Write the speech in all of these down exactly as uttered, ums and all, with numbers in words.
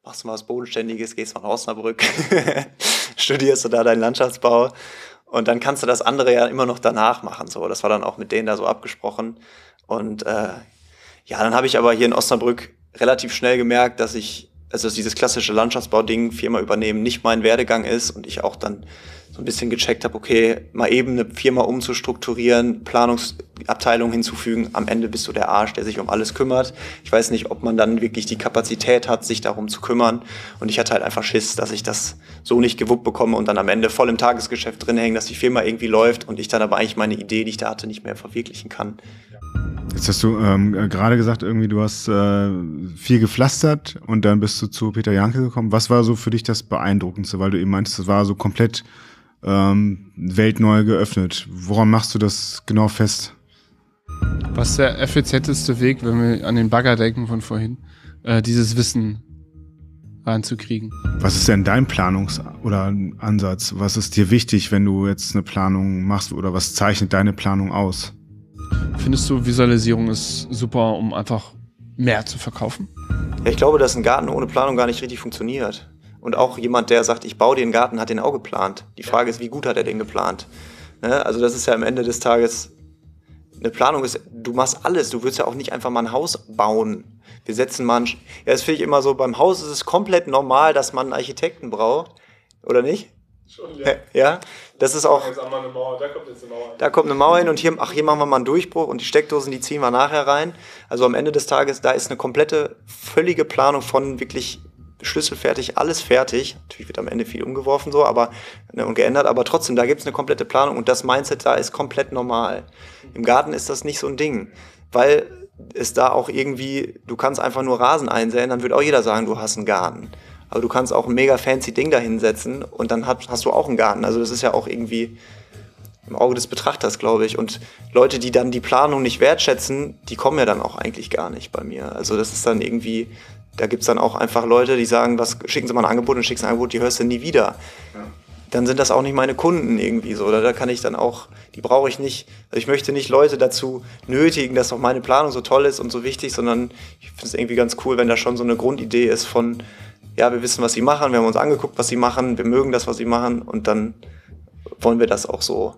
machst du mal was Bodenständiges, gehst mal nach Osnabrück, studierst du da deinen Landschaftsbau und dann kannst du das andere ja immer noch danach machen. So, das war dann auch mit denen da so abgesprochen. Und äh, ja, dann habe ich aber hier in Osnabrück relativ schnell gemerkt, dass ich, also dass dieses klassische Landschaftsbau-Ding, Firma übernehmen, nicht mein Werdegang ist und ich auch dann so ein bisschen gecheckt habe, okay, mal eben eine Firma umzustrukturieren, Planungsabteilung hinzufügen, am Ende bist du der Arsch, der sich um alles kümmert. Ich weiß nicht, ob man dann wirklich die Kapazität hat, sich darum zu kümmern. Und ich hatte halt einfach Schiss, dass ich das so nicht gewuppt bekomme und dann am Ende voll im Tagesgeschäft drin hänge, dass die Firma irgendwie läuft und ich dann aber eigentlich meine Idee, die ich da hatte, nicht mehr verwirklichen kann. Jetzt hast du ähm, gerade gesagt, irgendwie du hast äh, viel gepflastert und dann bist du zu Peter Janke gekommen. Was war so für dich das Beeindruckendste? Weil du eben meintest, das war so komplett ähm, weltneu geöffnet. Woran machst du das genau fest? Was ist der effizienteste Weg, wenn wir an den Bagger denken von vorhin, äh, dieses Wissen reinzukriegen? Was ist denn dein Planungs- oder Ansatz? Was ist dir wichtig, wenn du jetzt eine Planung machst oder was zeichnet deine Planung aus? Findest du, Visualisierung ist super, um einfach mehr zu verkaufen? Ja, ich glaube, dass ein Garten ohne Planung gar nicht richtig funktioniert. Und auch jemand, der sagt, ich baue dir einen Garten, hat den auch geplant. Die Frage ist, wie gut hat er den geplant? Ne? Also das ist ja am Ende des Tages, eine Planung ist, du machst alles. Du willst ja auch nicht einfach mal ein Haus bauen. Wir setzen mal ein, ja, das finde ich immer so, beim Haus ist es komplett normal, dass man einen Architekten braucht. Oder nicht? Schon, ja. Ja, das ist auch, Jetzt einmal eine Mauer, da kommt jetzt eine Mauer hin. da kommt eine Mauer hin und hier, ach, hier machen wir mal einen Durchbruch und die Steckdosen, die ziehen wir nachher rein. Also am Ende des Tages, da ist eine komplette, völlige Planung von wirklich schlüsselfertig, alles fertig. Natürlich wird am Ende viel umgeworfen so, aber ne, und geändert, aber trotzdem, da gibt es eine komplette Planung und das Mindset da ist komplett normal. Im Garten ist das nicht so ein Ding, weil es da auch irgendwie, du kannst einfach nur Rasen einsäen, dann wird auch jeder sagen, du hast einen Garten. Aber du kannst auch ein mega fancy Ding da hinsetzen und dann hast, hast du auch einen Garten. Also das ist ja auch irgendwie im Auge des Betrachters, glaube ich. Und Leute, die dann die Planung nicht wertschätzen, die kommen ja dann auch eigentlich gar nicht bei mir. Also das ist dann irgendwie, da gibt es dann auch einfach Leute, die sagen, was, schicken Sie mal ein Angebot und schickst ein Angebot, die hörst du nie wieder. Ja. Dann sind das auch nicht meine Kunden irgendwie so. Oder da kann ich dann auch, die brauche ich nicht. Also ich möchte nicht Leute dazu nötigen, dass auch meine Planung so toll ist und so wichtig, sondern ich finde es irgendwie ganz cool, wenn da schon so eine Grundidee ist von, ja, wir wissen, was sie machen, wir haben uns angeguckt, was sie machen, wir mögen das, was sie machen und dann wollen wir das auch so.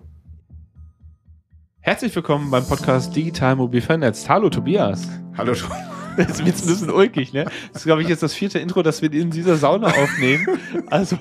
Herzlich willkommen beim Podcast Digital Mobil Vernetzt. Hallo Tobias. Hallo Tobias. Das ist jetzt ein bisschen ulkig, ne? Das ist, glaube ich, jetzt das vierte Intro, das wir in dieser Sauna aufnehmen. Also,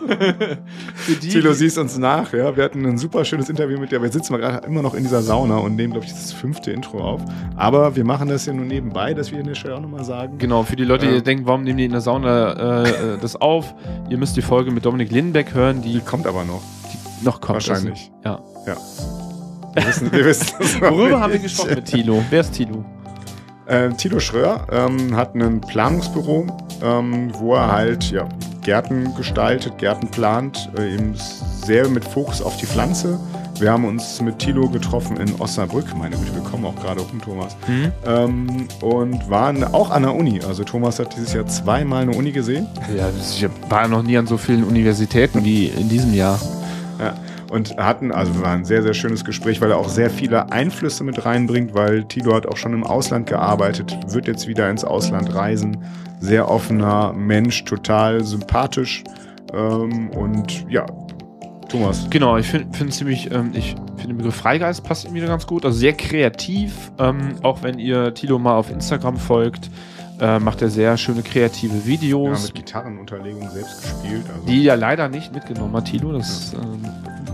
für die... Thilo, siehst uns nach, ja. Wir hatten ein super schönes Interview mit dir, aber jetzt sitzen wir gerade immer noch in dieser Sauna und nehmen, glaube ich, das fünfte Intro auf. Aber wir machen das ja nur nebenbei, dass wir an der Stelle auch nochmal sagen. Genau, für die Leute, die äh, denken, warum nehmen die in der Sauna äh, das auf? Ihr müsst die Folge mit Dominik Lindenbeck hören. Die, die kommt aber noch. Die noch kommt. Wahrscheinlich. Also, ja. Ja. Wir wissen, wir wissen das Worüber haben wir gesprochen mit Thilo? Wer ist Thilo? Äh, Thilo Schröer ähm, hat ein Planungsbüro, ähm, wo er halt ja, Gärten gestaltet, Gärten plant, äh, eben sehr mit Fokus auf die Pflanze. Wir haben uns mit Thilo getroffen in Osnabrück, meine Güte, wir kommen auch gerade rum, Thomas, mhm. ähm, und waren auch an der Uni. Also Thomas hat dieses Jahr zweimal eine Uni gesehen. Ja, ich war noch nie an so vielen Universitäten wie in diesem Jahr. Ja. Und hatten, also war ein sehr, sehr schönes Gespräch, weil er auch sehr viele Einflüsse mit reinbringt, weil Thilo hat auch schon im Ausland gearbeitet, wird jetzt wieder ins Ausland reisen. Sehr offener Mensch, total sympathisch. Ähm, und ja, Thomas. Genau, ich finde find ziemlich, ähm, ich finde den Begriff Freigeist passt ihm wieder ganz gut. Also sehr kreativ, ähm, auch wenn ihr Thilo mal auf Instagram folgt. Äh, macht er sehr schöne kreative Videos. Ja, mit Gitarrenunterlegung selbst gespielt. Also. Die ja leider nicht mitgenommen hat, Thilo. Das, ja. ähm,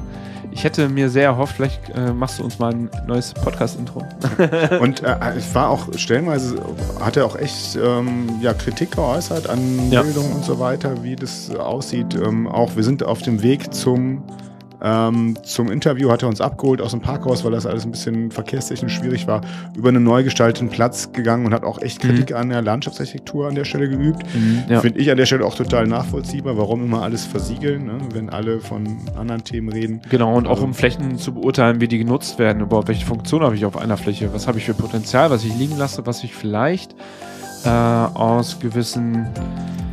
ich hätte mir sehr erhofft, vielleicht äh, machst du uns mal ein neues Podcast-Intro. Und äh, es war auch stellenweise, hat er auch echt ähm, ja, Kritik geäußert an ja. Bildung und so weiter, wie das aussieht. Ähm, auch wir sind auf dem Weg zum Ähm, zum Interview hat er uns abgeholt aus dem Parkhaus, weil das alles ein bisschen verkehrstechnisch schwierig war, über einen neu gestalteten Platz gegangen und hat auch echt Kritik mhm. an der Landschaftsarchitektur an der Stelle geübt. Mhm, ja. Finde ich an der Stelle auch total nachvollziehbar, warum immer alles versiegeln, ne? Wenn alle von anderen Themen reden. Genau, und also, auch um Flächen zu beurteilen, wie die genutzt werden, überhaupt welche Funktion habe ich auf einer Fläche, was habe ich für Potenzial, was ich liegen lasse, was ich vielleicht äh, aus gewissen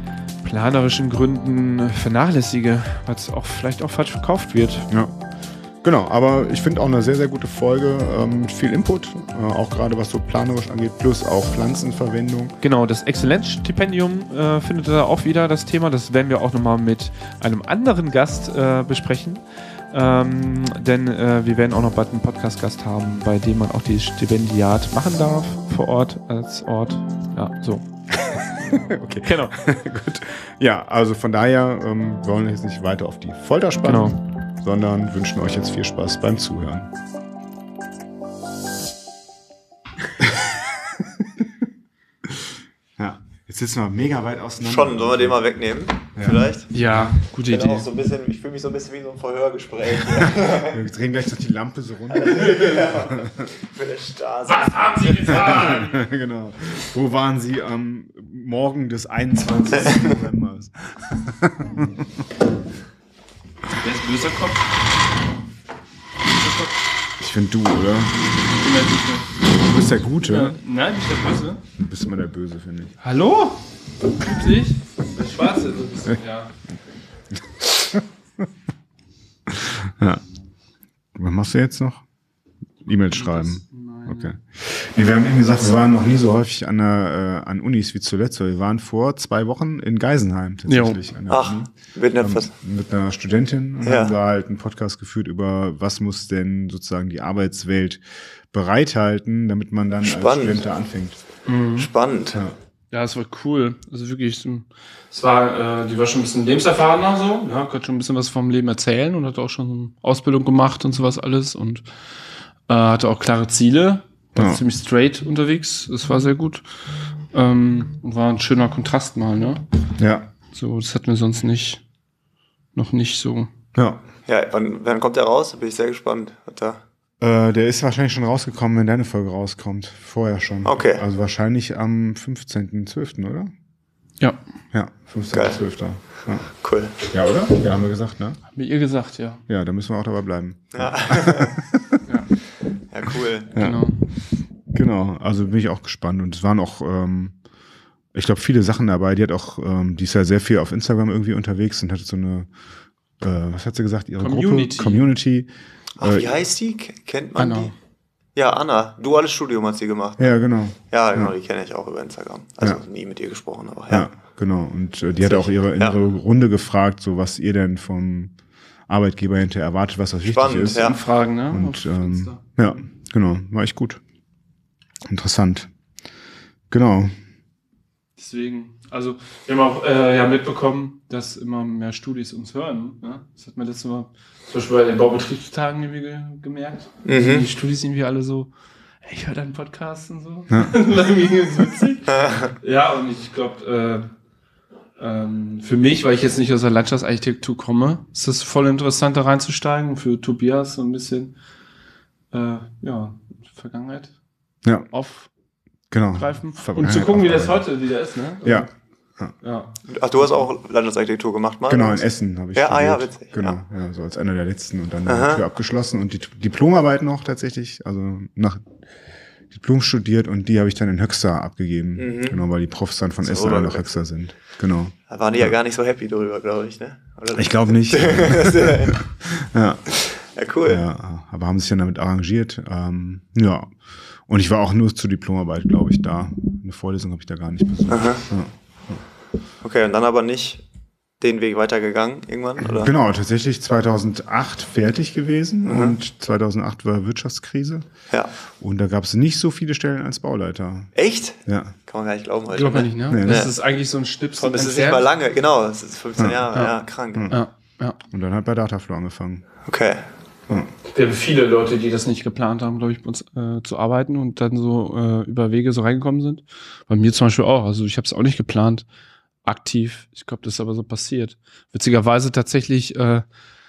planerischen Gründen vernachlässige, weil es auch vielleicht auch falsch verkauft wird. Ja. Genau, aber ich finde auch eine sehr, sehr gute Folge ähm, mit viel Input, äh, auch gerade was so planerisch angeht, plus auch Pflanzenverwendung. Genau, das Exzellenzstipendium äh, findet da auch wieder das Thema. Das werden wir auch nochmal mit einem anderen Gast äh, besprechen. Ähm, denn äh, wir werden auch noch bald einen Podcast-Gast haben, bei dem man auch die Stipendiat machen darf vor Ort als Ort. Ja, so. Okay, Genau. gut. Ja, also von daher ähm, wollen wir jetzt nicht weiter auf die Folter spannen, Genau. sondern wünschen euch jetzt viel Spaß beim Zuhören. Ja, jetzt sitzen wir mega weit auseinander. Schon, sollen wir den mal wegnehmen? Ja. Vielleicht? Ja, gute Ich, bin Idee. auch so ein bisschen, ich fühle mich so ein bisschen wie so ein Verhörgespräch. Wir drehen gleich noch die Lampe so runter. Für eine Stasi. Was haben Sie getan? Genau. Wo waren Sie am Morgen des einundzwanzigsten November? Wer ist böser Kopf? Ich finde du, oder? Ich bin der Gute. Du bist der Gute. Ja, nein, nicht der Böse. Du bist immer der Böse, finde ich. Hallo? Dich? Der Schwarze, so ein bisschen, ja. Ja. Was machst du jetzt noch? E-Mails schreiben. Okay. Nee, wir haben eben gesagt, wir waren noch nie so häufig an, der, äh, an Unis wie zuletzt. Wir waren vor zwei Wochen in Geisenheim tatsächlich. An der Ach, Uni. wird nicht was. Mit einer Studentin und Ja. haben da halt einen Podcast geführt über, was muss denn sozusagen die Arbeitswelt bereithalten, damit man dann als Spannend. Student da anfängt. Spannend. Ja. Ja, es war cool. Also wirklich, so- es war, äh, die war schon ein bisschen lebenserfahrener so, ja, konnte schon ein bisschen was vom Leben erzählen und hat auch schon eine Ausbildung gemacht und sowas alles und äh, hatte auch klare Ziele, war Ja. ziemlich straight unterwegs, das war sehr gut. Ähm, und war ein schöner Kontrast mal, ne? Ja. So, das hatten wir sonst nicht, noch nicht so. Ja. Ja, wann, wann kommt der raus? Da bin ich sehr gespannt. Hat da Äh, der ist wahrscheinlich schon rausgekommen, wenn deine Folge rauskommt. Vorher schon. Okay. Also wahrscheinlich am fünfzehnten zwölften, oder? Ja, Ja, fünfzehnten zwölften Ja. cool. ja, oder? Ja, haben wir gesagt, ne? haben wir ihr gesagt, ja. Ja, da müssen wir auch dabei bleiben. Ja, Ja, ja cool. Ja. genau. Genau, also bin ich auch gespannt. Und es waren auch, ähm, ich glaube, viele Sachen dabei. Die hat auch, ähm, die ist ja sehr viel auf Instagram irgendwie unterwegs und hat so eine, äh, was hat sie gesagt, ihre Community. Gruppe? Community. Ach, Äh, wie heißt die? K- Kennt man Anna. die? Ja, Anna. Duales Studium hat sie gemacht. Ja, genau. Ja, genau, die kenne ich auch über Instagram. Also Ja. nie mit ihr gesprochen, aber Ja, ja. genau. Und äh, die hat auch ihre, in Ja. ihre Runde gefragt, so was ihr denn vom Arbeitgeber hinterher erwartet, was das Spannend, wichtig ist. ja. Anfragen, ne? Und auf ähm, Insta. ja, genau, war echt gut. Interessant. Genau. Deswegen, also wir haben auch äh, ja mitbekommen, dass immer mehr Studis uns hören. Ne? Das hat man letztes Mal zum Beispiel bei den Baubetriebstagen irgendwie ge gemerkt. Mhm. Die Studis irgendwie alle so, hey, ich höre deinen Podcast und so. Ja. Irgendwie ist witzig. Ja, und ich glaube, äh, ähm, für mich, weil ich jetzt nicht aus der Landschaftsarchitektur komme, ist das voll interessant, da reinzusteigen. Für Tobias so ein bisschen, äh, ja, Vergangenheit Ja, aufgreifen. genau. Und Vergangenheit zu gucken, wie das aufarbeiten. heute wieder ist, ne? Ja, Ja. Ach, du hast auch Landschaftsarchitektur gemacht, mal? genau, oder in was? Essen habe ich Ja, ah, ja, studiert. witzig, Genau, ja. so als einer der letzten und dann Aha. die Tür abgeschlossen und die T- Diplomarbeit noch tatsächlich, also nach Diplom studiert und die habe ich dann in Höxter abgegeben. Mhm. Genau, weil die Profs dann von So, Essen alle oder? nach Höxter sind. Genau. Da waren die ja gar nicht so happy drüber, glaube ich, ne? Oder? Ich glaube nicht. ja. Ja, cool. Ja, aber haben sich dann damit arrangiert. Ähm, ja. Und ich war auch nur zur Diplomarbeit, glaube ich, da. Eine Vorlesung habe ich da gar nicht besucht. Aha. Ja. Okay, und dann aber nicht den Weg weitergegangen irgendwann, oder? Genau, tatsächlich zweitausendacht fertig gewesen Mhm. und zweitausendacht war Wirtschaftskrise Ja. und da gab es nicht so viele Stellen als Bauleiter. Echt? Ja, Kann man gar nicht glauben heute. Glaube ne? nicht, ne? Nee, das ne? ist eigentlich so ein Schnips. Und das ist nicht mal lange, genau, das ist fünfzehn Jahre, ja, Ja. krank. Ja, ja. und dann hat bei Dataflow angefangen. Okay. Wir haben viele Leute, die das nicht geplant haben, glaube ich, bei uns äh, zu arbeiten und dann so äh, über Wege so reingekommen sind. Bei mir zum Beispiel auch. Also ich habe es auch nicht geplant, aktiv. Ich glaube, das ist aber so passiert. Witzigerweise tatsächlich äh, äh,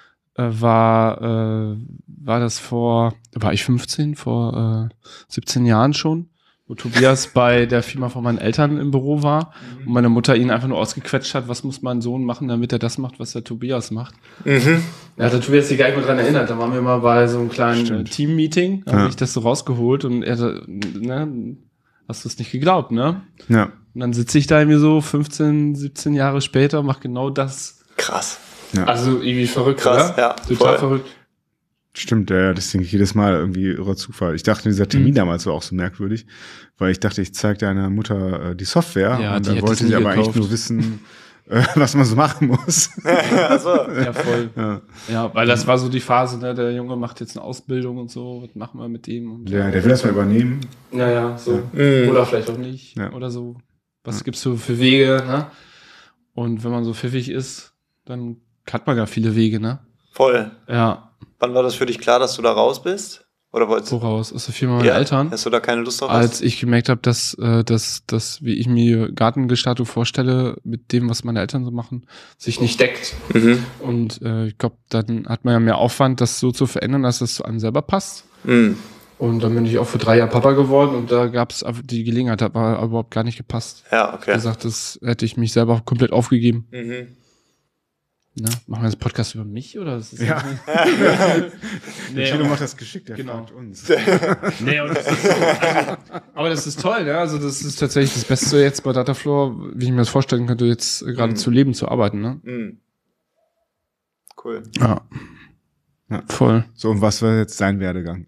war, äh, war das vor, war ich fünfzehn, vor äh, siebzehn Jahren schon, wo Tobias bei der Firma von meinen Eltern im Büro war und meine Mutter ihn einfach nur ausgequetscht hat, was muss mein Sohn machen, damit er das macht, was der Tobias macht. Mhm. Da hat der Tobias sich gar nicht mehr dran erinnert. Da waren wir mal bei so einem kleinen äh, Stimmt. Team-Meeting, da Ja. habe ich das so rausgeholt und er, so, ne, hast du es nicht geglaubt, ne? Ja, Und dann sitze ich da irgendwie so fünfzehn, siebzehn Jahre später und mache genau das. Krass. ja. Also irgendwie verrückt, Krass, oder? ja, Total voll. verrückt. Stimmt, ja, das denke ich jedes Mal irgendwie irrer Zufall. Ich dachte, dieser Termin Mhm. damals war auch so merkwürdig, weil ich dachte, ich zeige deiner Mutter äh, die Software Ja, und die dann hätte wollte es sie nie aber eigentlich gekauft. nur wissen, äh, was man so machen muss. Also, Ja, voll. Ja. Ja, weil das war so die Phase, ne, der Junge macht jetzt eine Ausbildung und so, was machen wir mit dem? Und Der, der will das mal übernehmen. ja, ja, so. Mhm. Oder vielleicht auch nicht. Ja. Oder so. Was gibt's so für Wege, ne? Und wenn man so pfiffig ist, dann hat man ja viele Wege, ne? voll. Ja, Wann war das für dich klar, dass du da raus bist? Oder wolltest woraus? Aus der Firma meiner ja, Eltern. Hast du da keine Lust drauf? Als ich gemerkt habe, dass, äh, dass, dass, wie ich mir Gartengestaltung vorstelle, mit dem, was meine Eltern so machen, sich nicht deckt. Mhm. Und äh, ich glaube, dann hat man ja mehr Aufwand, das so zu verändern, dass es zu einem selber passt. Mhm. Und dann bin ich auch für drei Jahre Papa geworden und da gab es die Gelegenheit, hat aber überhaupt gar nicht gepasst. Ja, Wie okay. gesagt, das hätte ich mich selber komplett aufgegeben. Mhm. Ne? Machen wir jetzt Podcast über mich oder? Ist das Ja. nee, Chino aber, macht das geschickt, der Genau. fragt uns. nee, aber, das ist so, also, aber das ist toll, ne? Also das ist tatsächlich das Beste jetzt bei Dataflow, wie ich mir das vorstellen könnte, jetzt äh, gerade Mhm. zu leben, zu arbeiten. Ne? Mhm. Cool. Ja. Ja. Voll. So, und was war jetzt sein Werdegang?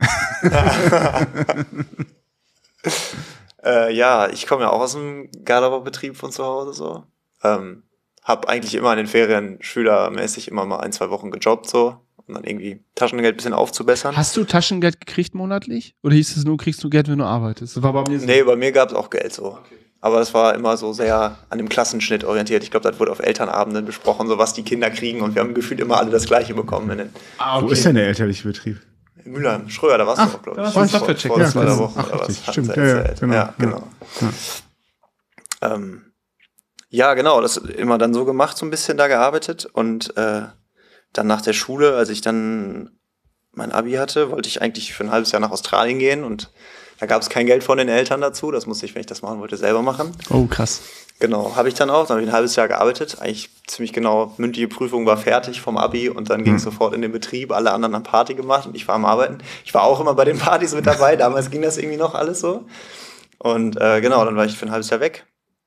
Äh, ja, ich komme ja auch aus dem Garderobebetrieb von zu Hause so. Ähm, hab eigentlich immer in den Ferien schülermäßig immer mal ein, zwei Wochen gejobbt so, um dann irgendwie Taschengeld ein bisschen aufzubessern. Hast du Taschengeld gekriegt monatlich? Oder hieß es nur, kriegst du Geld, wenn du arbeitest? Das war bei mir so. Nee, bei mir gab es auch Geld so. Aber das war immer so sehr an dem Klassenschnitt orientiert. Ich glaube, das wurde auf Elternabenden besprochen, so was die Kinder kriegen. Und wir haben gefühlt immer alle das Gleiche bekommen. In, den, Ah, okay. Wo ist denn der elterliche Betrieb? in Mülheim, Schröer, da warst Ach, du auch, glaube da ich. warst du im Vor- Softwarecheck. Vor Ja, zwei genau. Wochen Ach, oder was. richtig. hat Stimmt, sie ja, ja, erzählt. genau. Ja, genau. Ja. Ähm, ja, genau, das immer dann so gemacht, so ein bisschen da gearbeitet. Und äh, dann nach der Schule, als ich dann mein Abi hatte, wollte ich eigentlich für ein halbes Jahr nach Australien gehen. Und da gab es kein Geld von den Eltern dazu. Das musste ich, wenn ich das machen wollte, selber machen. Oh, krass. Genau, habe ich dann auch. Dann habe ich ein halbes Jahr gearbeitet. Eigentlich ziemlich genau, mündliche Prüfung war fertig vom Abi und dann ging es sofort in den Betrieb. Alle anderen haben Party gemacht und ich war am Arbeiten. Ich war auch immer bei den Partys mit dabei. Damals ging das irgendwie noch alles so. Und äh, genau, dann war ich für ein halbes Jahr weg.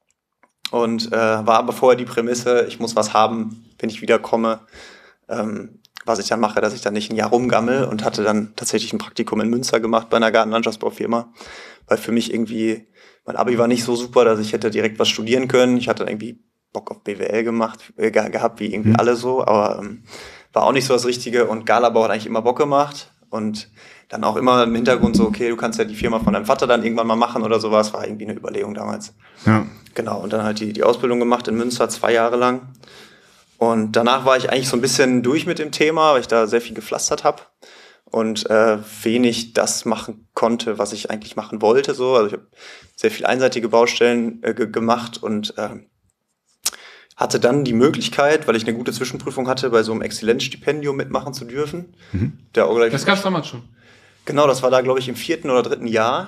Und äh, war aber vorher die Prämisse, ich muss was haben, wenn ich wiederkomme. Ähm, was ich dann mache, dass ich dann nicht ein Jahr rumgammel und hatte dann tatsächlich ein Praktikum in Münster gemacht bei einer Gartenlandschaftsbaufirma. Weil für mich irgendwie, mein Abi war nicht so super, dass ich hätte direkt was studieren können. Ich hatte dann irgendwie Bock auf B W L gemacht, äh, ge- gehabt, wie irgendwie Mhm. alle so, aber ähm, war auch nicht so das Richtige. Und Galabau hat eigentlich immer Bock gemacht und dann auch immer im Hintergrund so, okay, du kannst ja die Firma von deinem Vater dann irgendwann mal machen oder sowas, war irgendwie eine Überlegung damals. Ja. Genau, und dann halt die, die Ausbildung gemacht in Münster, zwei Jahre lang. Und danach war ich eigentlich so ein bisschen durch mit dem Thema, weil ich da sehr viel gepflastert habe und äh, wenig das machen konnte, was ich eigentlich machen wollte. So. Also ich habe sehr viel einseitige Baustellen äh, ge- gemacht und äh, hatte dann die Möglichkeit, weil ich eine gute Zwischenprüfung hatte, bei so einem Exzellenzstipendium mitmachen zu dürfen. Mhm. Der auch gleich, Das gab's damals schon. genau, das war da, glaube ich, im vierten oder dritten Jahr.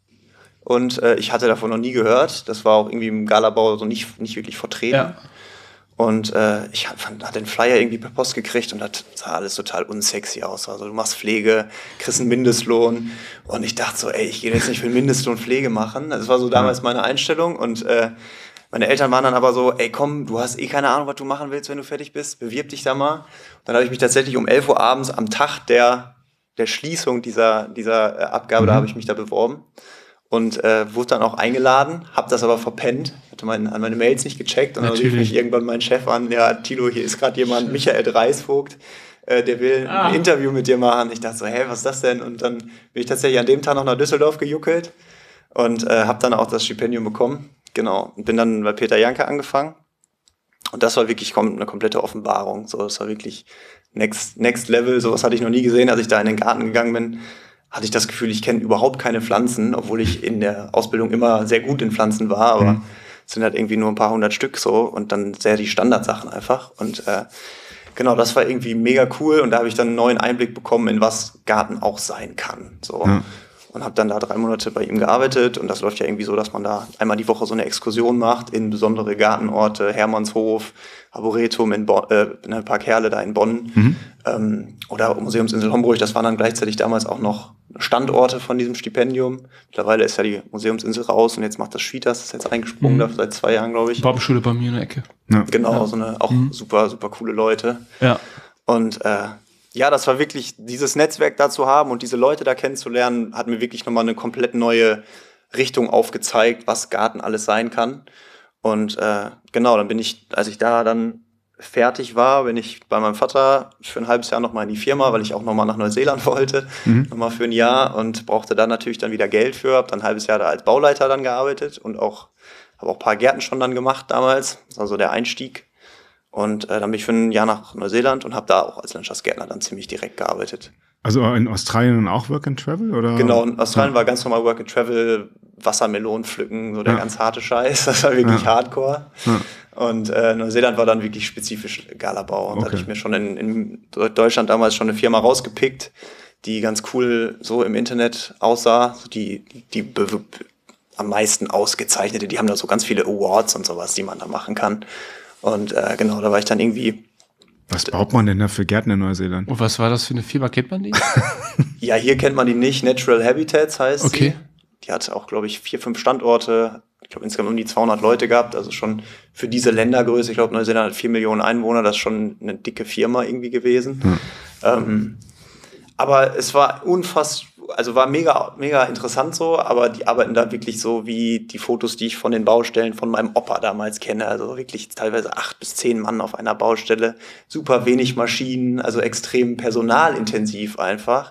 Und äh, ich hatte davon noch nie gehört. Das war auch irgendwie im Galabau so nicht, nicht wirklich vertreten. Ja. Und äh, ich hatte den Flyer irgendwie per Post gekriegt und das sah alles total unsexy aus. Also du machst Pflege, kriegst einen Mindestlohn. Und ich dachte so, ey, ich gehe jetzt nicht für einen Mindestlohn Pflege machen. Das war so damals meine Einstellung. Und äh, meine Eltern waren dann aber so, ey komm, du hast eh keine Ahnung, was du machen willst, wenn du fertig bist. Bewirb dich da mal. Und dann habe ich mich tatsächlich um elf Uhr abends am Tag der, der Schließung dieser, dieser äh, Abgabe, Mhm. da habe ich mich da beworben. Und äh, wurde dann auch eingeladen, habe das aber verpennt, hatte mein, an meine Mails nicht gecheckt und dann rief Natürlich. mich irgendwann mein Chef an, ja, Tilo, hier ist gerade jemand, Michael Dreisvogt, äh, der will Ah. ein Interview mit dir machen. Ich dachte so, hä, was ist das denn? Und dann bin ich tatsächlich an dem Tag noch nach Düsseldorf gejuckelt und äh, habe dann auch das Stipendium bekommen. Genau, und bin dann bei Peter Janke angefangen. Und das war wirklich kom- eine komplette Offenbarung. So, das war wirklich next, next level. Sowas hatte ich noch nie gesehen, als ich da in den Garten gegangen bin. Hatte ich das Gefühl, ich kenne überhaupt keine Pflanzen, obwohl ich in der Ausbildung immer sehr gut in Pflanzen war, aber Mhm. es sind halt irgendwie nur ein paar hundert Stück so und dann sehr die Standardsachen einfach. Und äh, genau, das war irgendwie mega cool und da habe ich dann einen neuen Einblick bekommen, in was Garten auch sein kann. So. Ja. Und habe dann da drei Monate bei ihm gearbeitet und das läuft ja irgendwie so, dass man da einmal die Woche so eine Exkursion macht in besondere Gartenorte, Hermannshof, Arboretum in, Bonn, äh, in der Park Herle da in Bonn Mhm. ähm, oder Museumsinsel Homburg. Das waren dann gleichzeitig damals auch noch Standorte von diesem Stipendium. Mittlerweile ist ja die Museumsinsel raus und jetzt macht das Schwieters, das ist jetzt eingesprungen, Mhm. da seit zwei Jahren, glaube ich. Baumschule bei mir in der Ecke. Ja. Genau, Ja. so eine auch Mhm. super, super coole Leute. Ja. Und äh, ja, das war wirklich, dieses Netzwerk da zu haben und diese Leute da kennenzulernen, hat mir wirklich nochmal eine komplett neue Richtung aufgezeigt, was Garten alles sein kann. Und äh, genau, dann bin ich, als ich da dann fertig war, bin ich bei meinem Vater für ein halbes Jahr nochmal in die Firma, weil ich auch nochmal nach Neuseeland wollte, mhm. nochmal für ein Jahr und brauchte dann natürlich dann wieder Geld für, habe dann ein halbes Jahr da als Bauleiter dann gearbeitet und auch, habe auch ein paar Gärten schon dann gemacht damals, das war so der Einstieg. Und äh, dann bin ich für ein Jahr nach Neuseeland und habe da auch als Landschaftsgärtner dann ziemlich direkt gearbeitet. Also in Australien auch Work and Travel? Oder? Genau, in Australien ja. war ganz normal Work and Travel, Wassermelonen pflücken, so der ja. ganz harte Scheiß. Das war wirklich ja. hardcore. Ja. Und äh, Neuseeland war dann wirklich spezifisch Galabau. Und okay. da hatte ich mir schon in, in Deutschland damals schon eine Firma rausgepickt, die ganz cool so im Internet aussah, die, die be- am meisten ausgezeichnete. Die haben da so ganz viele Awards und sowas, die man da machen kann. Und äh, genau, da war ich dann irgendwie... Was baut man denn da für Gärten in Neuseeland? Und was war das für eine Firma? Kennt man die? Ja, hier kennt man die nicht. Natural Habitats heißt okay. sie. Die hat auch, glaube ich, vier, fünf Standorte. Ich glaube, insgesamt um die zweihundert Leute gehabt. Also schon für diese Ländergröße. Ich glaube, Neuseeland hat vier Millionen Einwohner. Das ist schon eine dicke Firma irgendwie gewesen. Hm. Ähm, aber es war unfassbar, also war mega, mega interessant so, aber die arbeiten da wirklich so wie die Fotos, die ich von den Baustellen von meinem Opa damals kenne. Also wirklich teilweise acht bis zehn Mann auf einer Baustelle, super wenig Maschinen, also extrem personalintensiv einfach.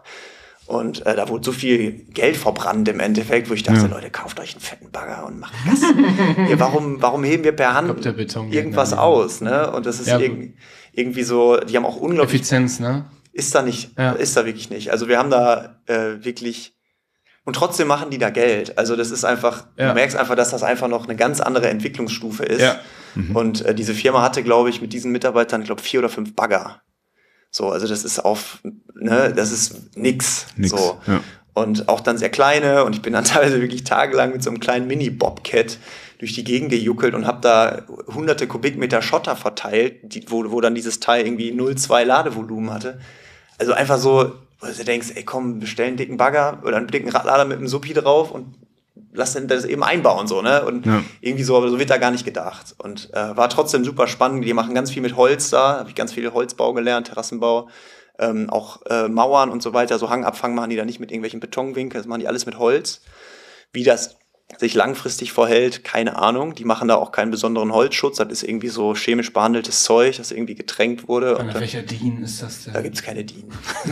Und äh, da wurde so viel Geld verbrannt im Endeffekt, wo ich dachte, ja. Leute, kauft euch einen fetten Bagger und macht das. ja, warum, warum heben wir per Hand irgendwas aus? Ne? Und das ist ja. irg- irgendwie so, die haben auch unglaublich... Effizienz, ne? Ist da nicht, ja. ist da wirklich nicht. Also wir haben da äh, wirklich, und trotzdem machen die da Geld. Also das ist einfach, ja. du merkst einfach, dass das einfach noch eine ganz andere Entwicklungsstufe ist. Ja. Mhm. Und äh, diese Firma hatte, glaube ich, mit diesen Mitarbeitern, ich glaube, vier oder fünf Bagger. So, also das ist auf, ne, das ist nix. nix. So. Ja. Und auch dann sehr kleine, und ich bin dann teilweise wirklich tagelang mit so einem kleinen Mini-Bobcat durch die Gegend gejuckelt und habe da hunderte Kubikmeter Schotter verteilt, die, wo, wo dann dieses Teil irgendwie null Komma zwei Ladevolumen hatte. Also einfach so, wo du denkst, ey komm, bestell einen dicken Bagger oder einen dicken Radlader mit einem Suppi drauf und lass den das eben einbauen, so, ne? Und ja. irgendwie so, aber so wird da gar nicht gedacht. Und äh, war trotzdem super spannend. Die machen ganz viel mit Holz da, habe ich ganz viel Holzbau gelernt, Terrassenbau, ähm, auch äh, Mauern und so weiter. So Hangabfang machen die da nicht mit irgendwelchen Betonwinkeln, das machen die alles mit Holz. Wie das sich langfristig verhält, keine Ahnung. Die machen da auch keinen besonderen Holzschutz. Das ist irgendwie so chemisch behandeltes Zeug, das irgendwie getränkt wurde. Und welcher D I N ist das denn? Da gibt's keine D I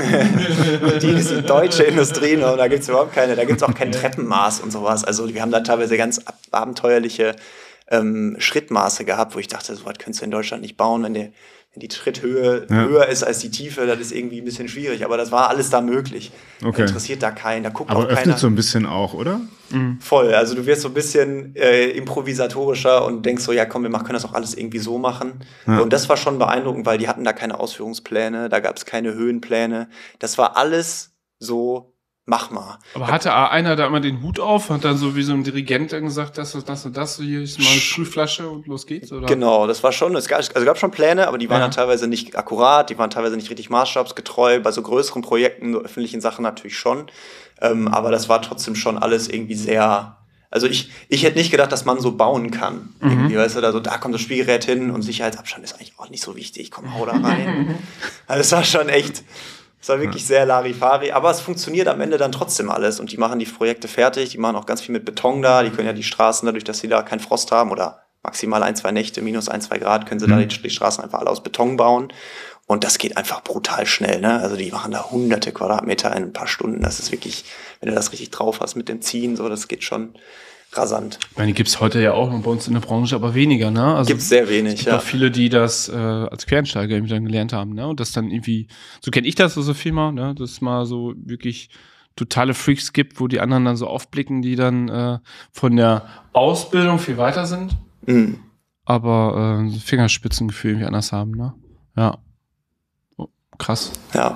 N. D I N ist die deutsche Industrie, ne? Und da gibt's überhaupt keine, da gibt's auch kein Treppenmaß und sowas. Also wir haben da teilweise ganz ab- abenteuerliche ähm, Schrittmaße gehabt, wo ich dachte, so was könntest du in Deutschland nicht bauen, wenn der Wenn die Tritthöhe ja. höher ist als die Tiefe, das ist irgendwie ein bisschen schwierig. Aber das war alles da möglich. Okay. Interessiert da keinen, da guckt Aber auch keiner. öffnet so ein bisschen auch, oder? Mhm. Voll. Also du wirst so ein bisschen äh, improvisatorischer und denkst so, ja komm, wir machen, können das auch alles irgendwie so machen. Ja. Und das war schon beeindruckend, weil die hatten da keine Ausführungspläne, da gab es keine Höhenpläne. Das war alles so, mach mal. Aber hatte einer da immer den Hut auf, hat dann so wie so ein Dirigent dann gesagt, das und das und das, hier ist mal eine Sprühflasche und los geht's, oder? Genau, das war schon, es gab, also gab schon Pläne, aber die waren ja. dann teilweise nicht akkurat, die waren teilweise nicht richtig maßstabsgetreu, bei so größeren Projekten, so öffentlichen Sachen natürlich schon, ähm, aber das war trotzdem schon alles irgendwie sehr, also ich, ich hätte nicht gedacht, dass man so bauen kann, mhm. irgendwie, weißt du, da so, da kommt das Spielgerät hin und Sicherheitsabstand ist eigentlich auch nicht so wichtig, komm, hau da rein. Also es war schon echt... Es war wirklich sehr Larifari, aber es funktioniert am Ende dann trotzdem alles und die machen die Projekte fertig, die machen auch ganz viel mit Beton da, die können ja die Straßen, dadurch, dass sie da keinen Frost haben oder maximal ein, zwei Nächte, minus ein, zwei Grad, können sie mhm. da die, die Straßen einfach alle aus Beton bauen und das geht einfach brutal schnell, ne? Also die machen da hunderte Quadratmeter in ein paar Stunden, das ist wirklich, wenn du das richtig drauf hast mit dem Ziehen, so, das geht schon rasant. Ich meine, die gibt es heute ja auch noch bei uns in der Branche, aber weniger, ne? Also gibt es sehr wenig, es gibt ja. auch viele, die das äh, als Quereinsteiger irgendwie dann gelernt haben, ne? Und das dann irgendwie, so kenne ich das aus der Firma, ne? Dass es mal so wirklich totale Freaks gibt, wo die anderen dann so aufblicken, die dann äh, von der Ausbildung viel weiter sind, mhm. aber äh, Fingerspitzengefühl irgendwie anders haben, ne? Ja. Oh, krass. Ja.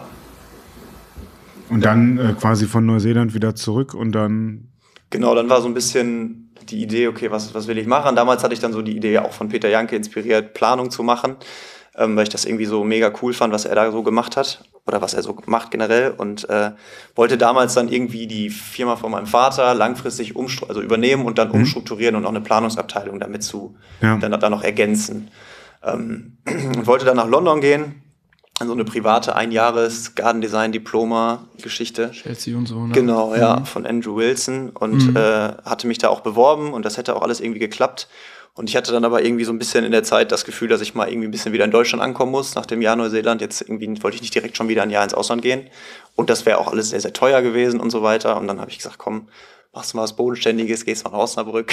Und dann äh, quasi von Neuseeland wieder zurück und dann... Genau, dann war so ein bisschen die Idee, okay, was, was will ich machen? Damals hatte ich dann so die Idee, auch von Peter Janke inspiriert, Planung zu machen, ähm, weil ich das irgendwie so mega cool fand, was er da so gemacht hat oder was er so macht generell und äh, wollte damals dann irgendwie die Firma von meinem Vater langfristig umstru- also übernehmen und dann mhm. umstrukturieren und auch eine Planungsabteilung damit zu, ja. dann, dann noch ergänzen. Ähm, und wollte dann nach London gehen so eine private Einjahres-Garden-Design-Diploma-Geschichte. Chelsea und so, ne? Genau, ja, Mhm. von Andrew Wilson und Mhm. äh, hatte mich da auch beworben und das hätte auch alles irgendwie geklappt. Und ich hatte dann aber irgendwie so ein bisschen in der Zeit das Gefühl, dass ich mal irgendwie ein bisschen wieder in Deutschland ankommen muss, nach dem Jahr Neuseeland. Jetzt irgendwie wollte ich nicht direkt schon wieder ein Jahr ins Ausland gehen. Und das wäre auch alles sehr, sehr teuer gewesen und so weiter. Und dann habe ich gesagt, komm, machst du mal was Bodenständiges, gehst mal nach Osnabrück,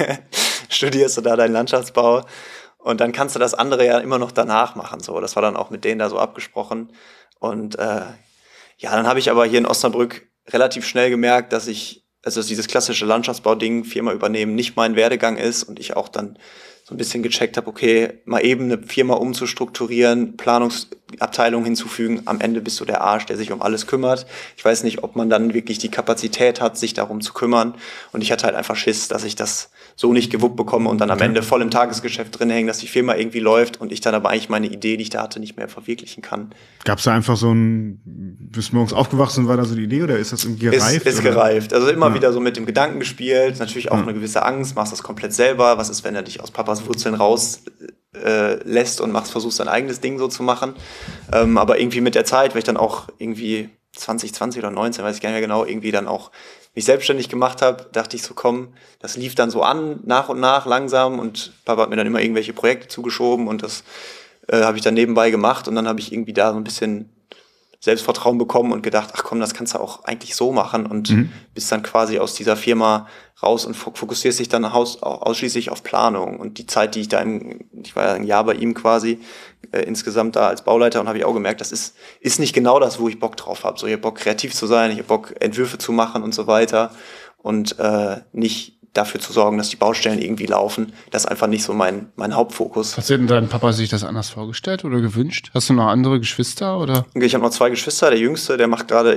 studierst du da deinen Landschaftsbau. Und dann kannst du das andere ja immer noch danach machen. So, das war dann auch mit denen da so abgesprochen. Und äh, ja, dann habe ich aber hier in Osnabrück relativ schnell gemerkt, dass ich, also dass dieses klassische Landschaftsbau-Ding, Firma übernehmen, nicht mein Werdegang ist und ich auch dann so ein bisschen gecheckt habe, okay, mal eben eine Firma umzustrukturieren, Planungsabteilung hinzufügen, am Ende bist du der Arsch, der sich um alles kümmert. Ich weiß nicht, ob man dann wirklich die Kapazität hat, sich darum zu kümmern. Und ich hatte halt einfach Schiss, dass ich das so nicht gewuppt bekomme und dann am Ende voll im Tagesgeschäft drin hängen, dass die Firma irgendwie läuft und ich dann aber eigentlich meine Idee, die ich da hatte, nicht mehr verwirklichen kann. Gab es da einfach so ein, bist morgens aufgewacht und war da so die Idee oder ist das irgendwie gereift? Ist, ist oder? gereift. Also immer Ja. wieder so mit dem Gedanken gespielt, natürlich auch Ja. eine gewisse Angst, machst das komplett selber. Was ist, wenn er dich aus Papas Wurzeln raus äh, lässt und machst, versuchst dein eigenes Ding so zu machen. Ähm, aber irgendwie mit der Zeit, weil ich dann auch irgendwie zwanzig zwanzig oder neunzehn, weiß ich gar nicht mehr genau, irgendwie dann auch mich selbstständig gemacht habe, dachte ich so, komm, das lief dann so an, nach und nach, langsam und Papa hat mir dann immer irgendwelche Projekte zugeschoben und das äh, habe ich dann nebenbei gemacht und dann habe ich irgendwie da so ein bisschen Selbstvertrauen bekommen und gedacht, ach komm, das kannst du auch eigentlich so machen und Mhm. bist dann quasi aus dieser Firma raus und fokussierst dich dann aus, ausschließlich auf Planung und die Zeit, die ich da im, ich war ja ein Jahr bei ihm quasi äh, insgesamt da als Bauleiter und habe ich auch gemerkt, das ist ist nicht genau das, wo ich Bock drauf habe. So, ich habe Bock kreativ zu sein, ich habe Bock Entwürfe zu machen und so weiter und äh, nicht dafür zu sorgen, dass die Baustellen irgendwie laufen. Das ist einfach nicht so mein mein Hauptfokus. Hat denn dein Papa sich das anders vorgestellt oder gewünscht? Hast du noch andere Geschwister oder? Ich habe noch zwei Geschwister. Der Jüngste, der macht gerade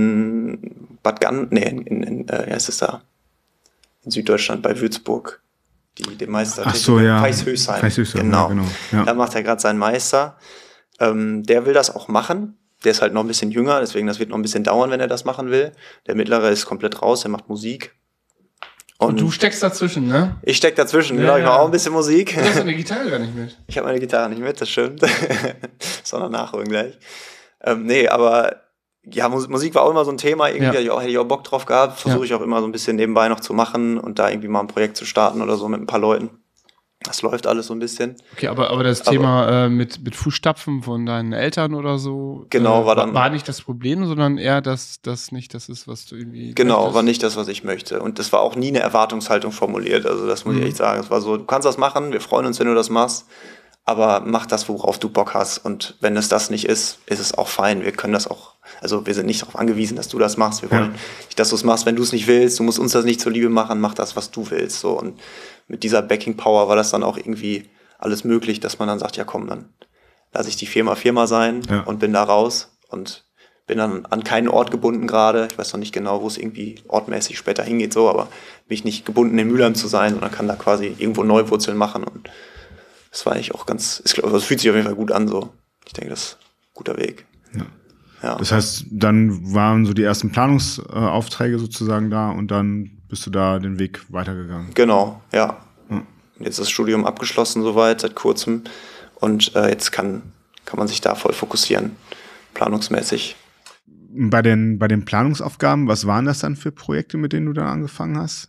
in Bad Gan, nee, in, in, in äh, wie heißt es da? In Süddeutschland bei Würzburg. Die, den Meister. Ach so, ja. Veitshöchsheim. Veitshöchsheim, Genau. ja, genau. Ja. Da macht er gerade seinen Meister. Ähm, der will das auch machen. Der ist halt noch ein bisschen jünger, deswegen das wird noch ein bisschen dauern, wenn er das machen will. Der Mittlere ist komplett raus, der macht Musik. Und du steckst dazwischen, ne? Ich steck dazwischen, Ja, genau, ich mache ja. auch ein bisschen Musik. Du hast deine Gitarre gar nicht mit. Ich habe meine Gitarre nicht mit, das stimmt. Sondern nachholen gleich. Ähm, nee, aber ja, Mus- Musik war auch immer so ein Thema. Irgendwie Ja. hätte ich auch, hätte ich auch Bock drauf gehabt. Versuche Ja. ich auch immer so ein bisschen nebenbei noch zu machen und da irgendwie mal ein Projekt zu starten oder so mit ein paar Leuten. Das läuft alles so ein bisschen. Okay, aber, aber das Aber- Thema äh, mit, mit Fußstapfen von deinen Eltern oder so, Genau, äh, war dann- war nicht das Problem, sondern eher, dass das nicht das ist, was du irgendwie. Genau, möchtest. war nicht das, was ich möchte. Und das war auch nie eine Erwartungshaltung formuliert. Also das muss ich Mhm. echt sagen. Es war so, du kannst das machen, wir freuen uns, wenn du das machst, aber mach das, worauf du Bock hast. Und wenn es das nicht ist, ist es auch fein. Wir können das auch, also wir sind nicht darauf angewiesen, dass du das machst. Wir wollen Ja. nicht, dass du es machst, wenn du es nicht willst. Du musst uns das nicht zur Liebe machen, mach das, was du willst. So. Und mit dieser Backing Power war das dann auch irgendwie alles möglich, dass man dann sagt, ja komm, dann lasse ich die Firma Firma sein Ja. und bin da raus und bin dann an keinen Ort gebunden gerade. Ich weiß noch nicht genau, wo es irgendwie ortmäßig später hingeht, so, aber bin ich nicht gebunden, in Mülheim zu sein, sondern kann da quasi irgendwo Neuwurzeln machen. Und das war eigentlich auch ganz, ist, glaub, das fühlt sich auf jeden Fall gut an. So. Ich denke, das ist ein guter Weg. Ja. Ja. Das heißt, dann waren so die ersten Planungsaufträge sozusagen da und dann bist du da den Weg weitergegangen. Genau, ja. Hm. Jetzt ist das Studium abgeschlossen soweit, seit kurzem. Und äh, jetzt kann, kann man sich da voll fokussieren, planungsmäßig. Bei den, bei den Planungsaufgaben, was waren das dann für Projekte, mit denen du dann angefangen hast?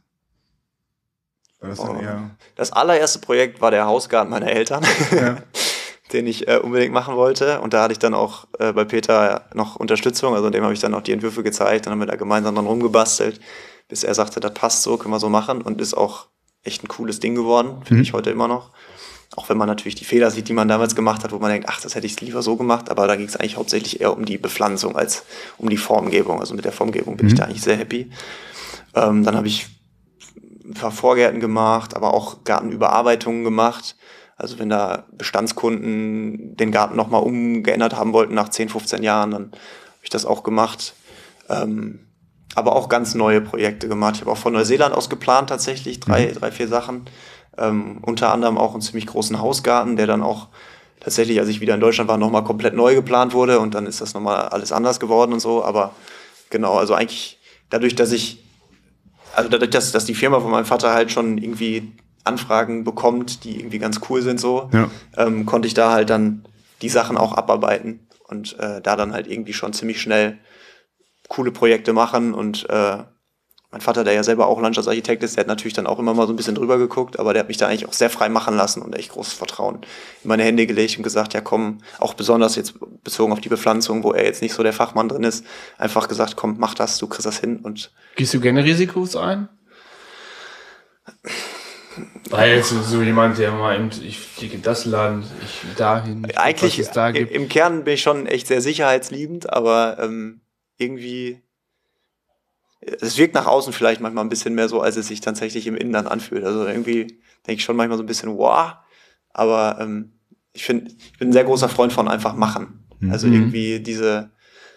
War das dann Oh. eher, Das allererste Projekt war der Hausgarten meiner Eltern, Ja. den ich äh, unbedingt machen wollte. Und da hatte ich dann auch äh, bei Peter noch Unterstützung. Also dem habe ich dann auch die Entwürfe gezeigt. Dann haben wir da gemeinsam dran rumgebastelt, bis er sagte, das passt so, können wir so machen. Und ist auch echt ein cooles Ding geworden, finde Mhm. ich heute immer noch. Auch wenn man natürlich die Fehler sieht, die man damals gemacht hat, wo man denkt, ach, das hätte ich lieber so gemacht. Aber da ging es eigentlich hauptsächlich eher um die Bepflanzung als um die Formgebung. Also mit der Formgebung bin Mhm. ich da eigentlich sehr happy. Ähm, dann habe ich ein paar Vorgärten gemacht, aber auch Gartenüberarbeitungen gemacht. Also wenn da Bestandskunden den Garten nochmal umgeändert haben wollten nach zehn, fünfzehn Jahren, dann habe ich das auch gemacht. Ähm, aber auch ganz neue Projekte gemacht. Ich habe auch von Neuseeland aus geplant tatsächlich, drei, drei vier Sachen. Ähm, unter anderem auch einen ziemlich großen Hausgarten, der dann auch tatsächlich, als ich wieder in Deutschland war, nochmal komplett neu geplant wurde und dann ist das nochmal alles anders geworden und so. Aber genau, also eigentlich dadurch, dass ich Also dadurch, dass, dass die Firma von meinem Vater halt schon irgendwie Anfragen bekommt, die irgendwie ganz cool sind so, Ja. ähm, konnte ich da halt dann die Sachen auch abarbeiten und äh, da dann halt irgendwie schon ziemlich schnell coole Projekte machen und äh, mein Vater, der ja selber auch Landschaftsarchitekt ist, der hat natürlich dann auch immer mal so ein bisschen drüber geguckt, aber der hat mich da eigentlich auch sehr frei machen lassen und echt großes Vertrauen in meine Hände gelegt und gesagt, ja komm, auch besonders jetzt bezogen auf die Bepflanzung, wo er jetzt nicht so der Fachmann drin ist, einfach gesagt, komm, mach das, du kriegst das hin. Und gehst du gerne Risikos ein? Weil jetzt so jemand, der mal eben, ich fliege in das Land, ich dahin, ich eigentlich guck, was es da gibt. Im Kern bin ich schon echt sehr sicherheitsliebend, aber ähm, irgendwie es wirkt nach außen vielleicht manchmal ein bisschen mehr so, als es sich tatsächlich im Innen dann anfühlt. Also irgendwie denke ich schon manchmal so ein bisschen, wow, aber ähm, ich finde, ich bin ein sehr großer Freund von einfach machen. Mhm. Also irgendwie diese,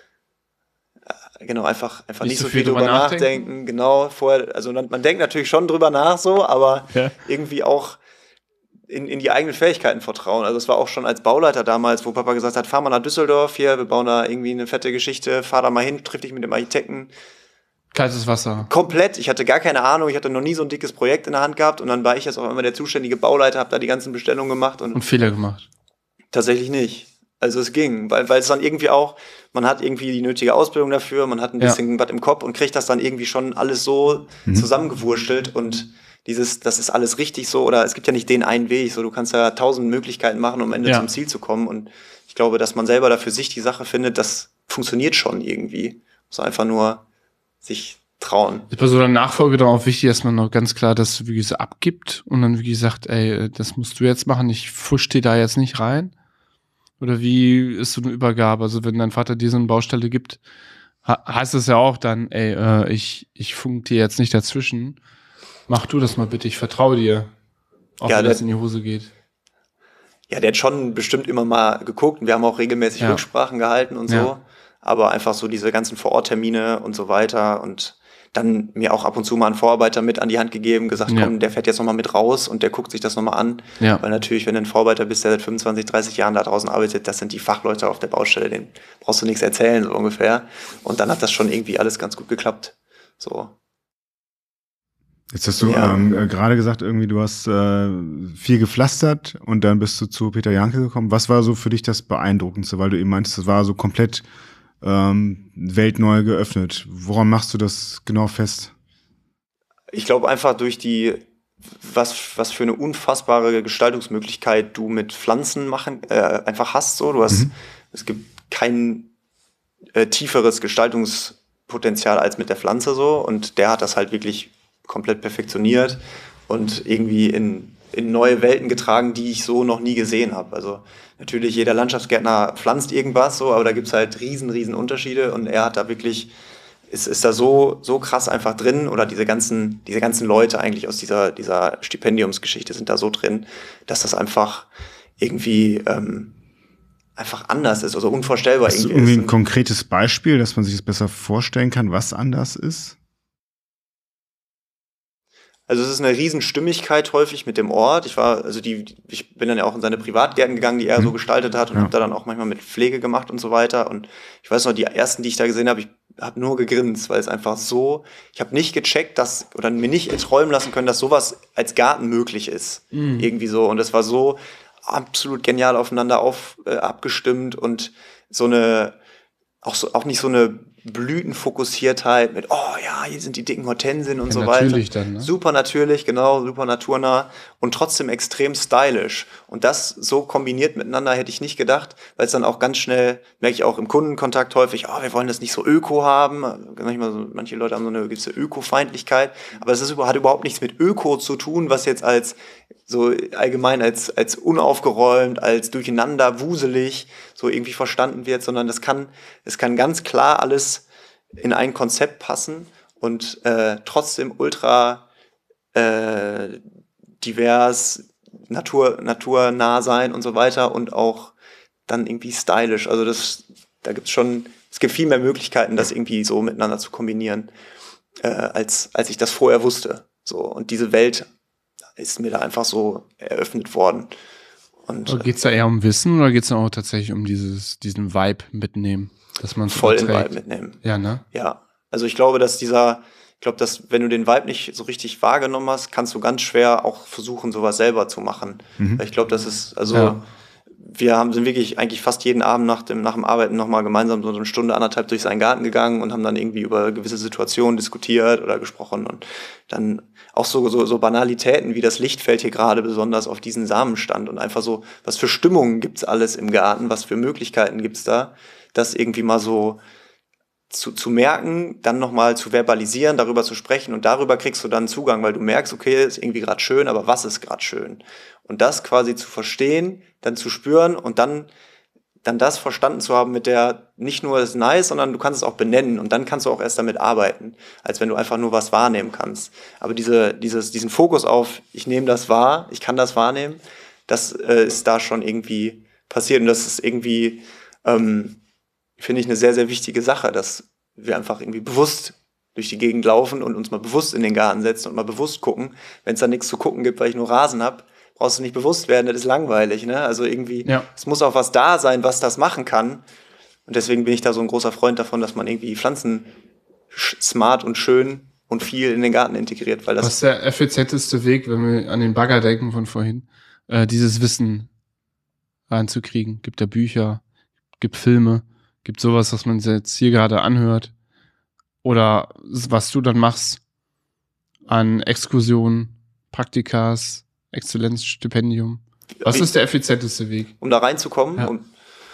äh, genau, einfach, einfach nicht, nicht so viel drüber nachdenken. nachdenken. Genau, vorher, also man denkt natürlich schon drüber nach so, aber ja. irgendwie auch in, in die eigenen Fähigkeiten vertrauen. Also es war auch schon als Bauleiter damals, wo Papa gesagt hat, fahr mal nach Düsseldorf hier, wir bauen da irgendwie eine fette Geschichte, fahr da mal hin, triff dich mit dem Architekten. Kaltes Wasser. Komplett. Ich hatte gar keine Ahnung. Ich hatte noch nie so ein dickes Projekt in der Hand gehabt. Und dann war ich jetzt auch immer der zuständige Bauleiter, habe da die ganzen Bestellungen gemacht. Und, und Fehler gemacht? Tatsächlich nicht. Also es ging. Weil, weil es dann irgendwie auch, man hat irgendwie die nötige Ausbildung dafür, man hat ein bisschen ja. was im Kopf und kriegt das dann irgendwie schon alles so mhm. zusammengewurstelt. Und dieses, das ist alles richtig so. Oder es gibt ja nicht den einen Weg. So, du kannst ja tausend Möglichkeiten machen, um am Ende ja. zum Ziel zu kommen. Und ich glaube, dass man selber da für sich die Sache findet, das funktioniert schon irgendwie. Muss einfach nur sich trauen. Ist bei so einer Nachfolge dann auch wichtig, dass man noch ganz klar das wie gesagt abgibt und dann wie gesagt, ey, das musst du jetzt machen, ich fusch dir da jetzt nicht rein? Oder wie ist so eine Übergabe? Also wenn dein Vater dir so eine Baustelle gibt, heißt das ja auch dann, ey, äh, ich, ich funk dir jetzt nicht dazwischen. Mach du das mal bitte, ich vertraue dir. Auch ja, wenn der, das in die Hose geht. Ja, der hat schon bestimmt immer mal geguckt und wir haben auch regelmäßig ja. Rücksprachen gehalten und so. Ja. Aber einfach so diese ganzen Vororttermine und so weiter und dann mir auch ab und zu mal einen Vorarbeiter mit an die Hand gegeben, gesagt, ja. komm, der fährt jetzt nochmal mit raus und der guckt sich das nochmal an. Ja. Weil natürlich, wenn du ein Vorarbeiter bist, der seit fünfundzwanzig, dreißig Jahren da draußen arbeitet, das sind die Fachleute auf der Baustelle, denen brauchst du nichts erzählen, so ungefähr. Und dann hat das schon irgendwie alles ganz gut geklappt. So. Jetzt hast du ja. ähm, gerade gesagt, irgendwie du hast äh, viel gepflastert und dann bist du zu Peter Janke gekommen. Was war so für dich das Beeindruckendste? Weil du eben meintest, das war so komplett ähm, weltneu geöffnet. Woran machst du das genau fest? Ich glaube einfach durch die, was, was für eine unfassbare Gestaltungsmöglichkeit du mit Pflanzen machen, äh, einfach hast. So, du hast, mhm. es gibt kein äh, tieferes Gestaltungspotenzial als mit der Pflanze so und der hat das halt wirklich komplett perfektioniert und irgendwie in, in neue Welten getragen, die ich so noch nie gesehen habe. Also natürlich, jeder Landschaftsgärtner pflanzt irgendwas, so, aber da gibt's halt riesen, riesen Unterschiede und er hat da wirklich, ist, ist da so, so krass einfach drin oder diese ganzen, diese ganzen Leute eigentlich aus dieser, dieser Stipendiumsgeschichte sind da so drin, dass das einfach irgendwie ähm, einfach anders ist, also unvorstellbar irgendwie ist. Hast du irgendwie ein konkretes Beispiel, dass man sich das besser vorstellen kann, was anders ist? Also es ist eine Riesenstimmigkeit häufig mit dem Ort. Ich war, also die, ich bin dann ja auch in seine Privatgärten gegangen, die er mhm. so gestaltet hat und ja. habe da dann auch manchmal mit Pflege gemacht und so weiter. Und ich weiß noch, die ersten, die ich da gesehen habe, ich habe nur gegrinst, weil es einfach so, ich habe nicht gecheckt, dass oder mir nicht erträumen lassen können, dass sowas als Garten möglich ist. Mhm. Irgendwie so. Und es war so absolut genial aufeinander auf, äh, abgestimmt und so eine, auch so, auch nicht so eine Blütenfokussiertheit mit, oh ja, hier sind die dicken Hortensien und ja, so weiter. Natürlich dann, ne? Super natürlich, genau, super naturnah und trotzdem extrem stylisch. Und das so kombiniert miteinander hätte ich nicht gedacht, weil es dann auch ganz schnell, merke ich auch im Kundenkontakt häufig, oh, wir wollen das nicht so öko haben. Manchmal so, manche Leute haben so eine gewisse Öko-Feindlichkeit, aber es ist, hat überhaupt nichts mit Öko zu tun, was jetzt als so allgemein als, als unaufgeräumt, als durcheinander, wuselig so irgendwie verstanden wird, sondern das kann, es kann ganz klar alles in ein Konzept passen und äh, trotzdem ultra äh, divers, Natur, naturnah sein und so weiter und auch dann irgendwie stylisch. Also das, da gibt's schon, es gibt viel mehr Möglichkeiten, das irgendwie so miteinander zu kombinieren, äh, als, als ich das vorher wusste. So, und diese Welt ist mir da einfach so eröffnet worden. Und geht es da eher um Wissen oder geht es auch tatsächlich um dieses, diesen Vibe mitnehmen? Dass man voll den Vibe mitnehmen. Ja, ne? Ja. Also ich glaube, dass dieser, ich glaube, dass wenn du den Vibe nicht so richtig wahrgenommen hast, kannst du ganz schwer auch versuchen, sowas selber zu machen. Mhm. Weil ich glaube, das ist, also ja. wir haben, sind wirklich eigentlich fast jeden Abend nach dem, nach dem Arbeiten nochmal gemeinsam so eine Stunde, anderthalb durch seinen Garten gegangen und haben dann irgendwie über gewisse Situationen diskutiert oder gesprochen und dann auch so, so, so Banalitäten wie das Licht fällt hier gerade besonders auf diesen Samenstand und einfach so, was für Stimmungen gibt's alles im Garten, was für Möglichkeiten gibt's da, das irgendwie mal so zu, zu merken, dann nochmal zu verbalisieren, darüber zu sprechen und darüber kriegst du dann Zugang, weil du merkst, okay, ist irgendwie gerade schön, aber was ist gerade schön? Und das quasi zu verstehen, dann zu spüren und dann, dann das verstanden zu haben mit der, nicht nur ist nice, sondern du kannst es auch benennen und dann kannst du auch erst damit arbeiten, als wenn du einfach nur was wahrnehmen kannst. Aber diese, dieses, diesen Fokus auf, ich nehme das wahr, ich kann das wahrnehmen, das äh, ist da schon irgendwie passiert und das ist irgendwie, ähm, finde ich, eine sehr, sehr wichtige Sache, dass wir einfach irgendwie bewusst durch die Gegend laufen und uns mal bewusst in den Garten setzen und mal bewusst gucken. Wenn es da nichts zu gucken gibt, weil ich nur Rasen habe, brauchst du nicht bewusst werden, das ist langweilig. Ne? Also irgendwie, Ja. es muss auch was da sein, was das machen kann. Und deswegen bin ich da so ein großer Freund davon, dass man irgendwie Pflanzen smart und schön und viel in den Garten integriert. Weil das Was ist der effizienteste Weg, wenn wir an den Bagger denken von vorhin, äh, dieses Wissen reinzukriegen? Gibt ja Bücher, gibt Filme, gibt sowas, was man jetzt hier gerade anhört. Oder was du dann machst an Exkursionen, Praktikas, Exzellenzstipendium. Was Ich- ist der effizienteste Weg? um da reinzukommen. Ja. Um,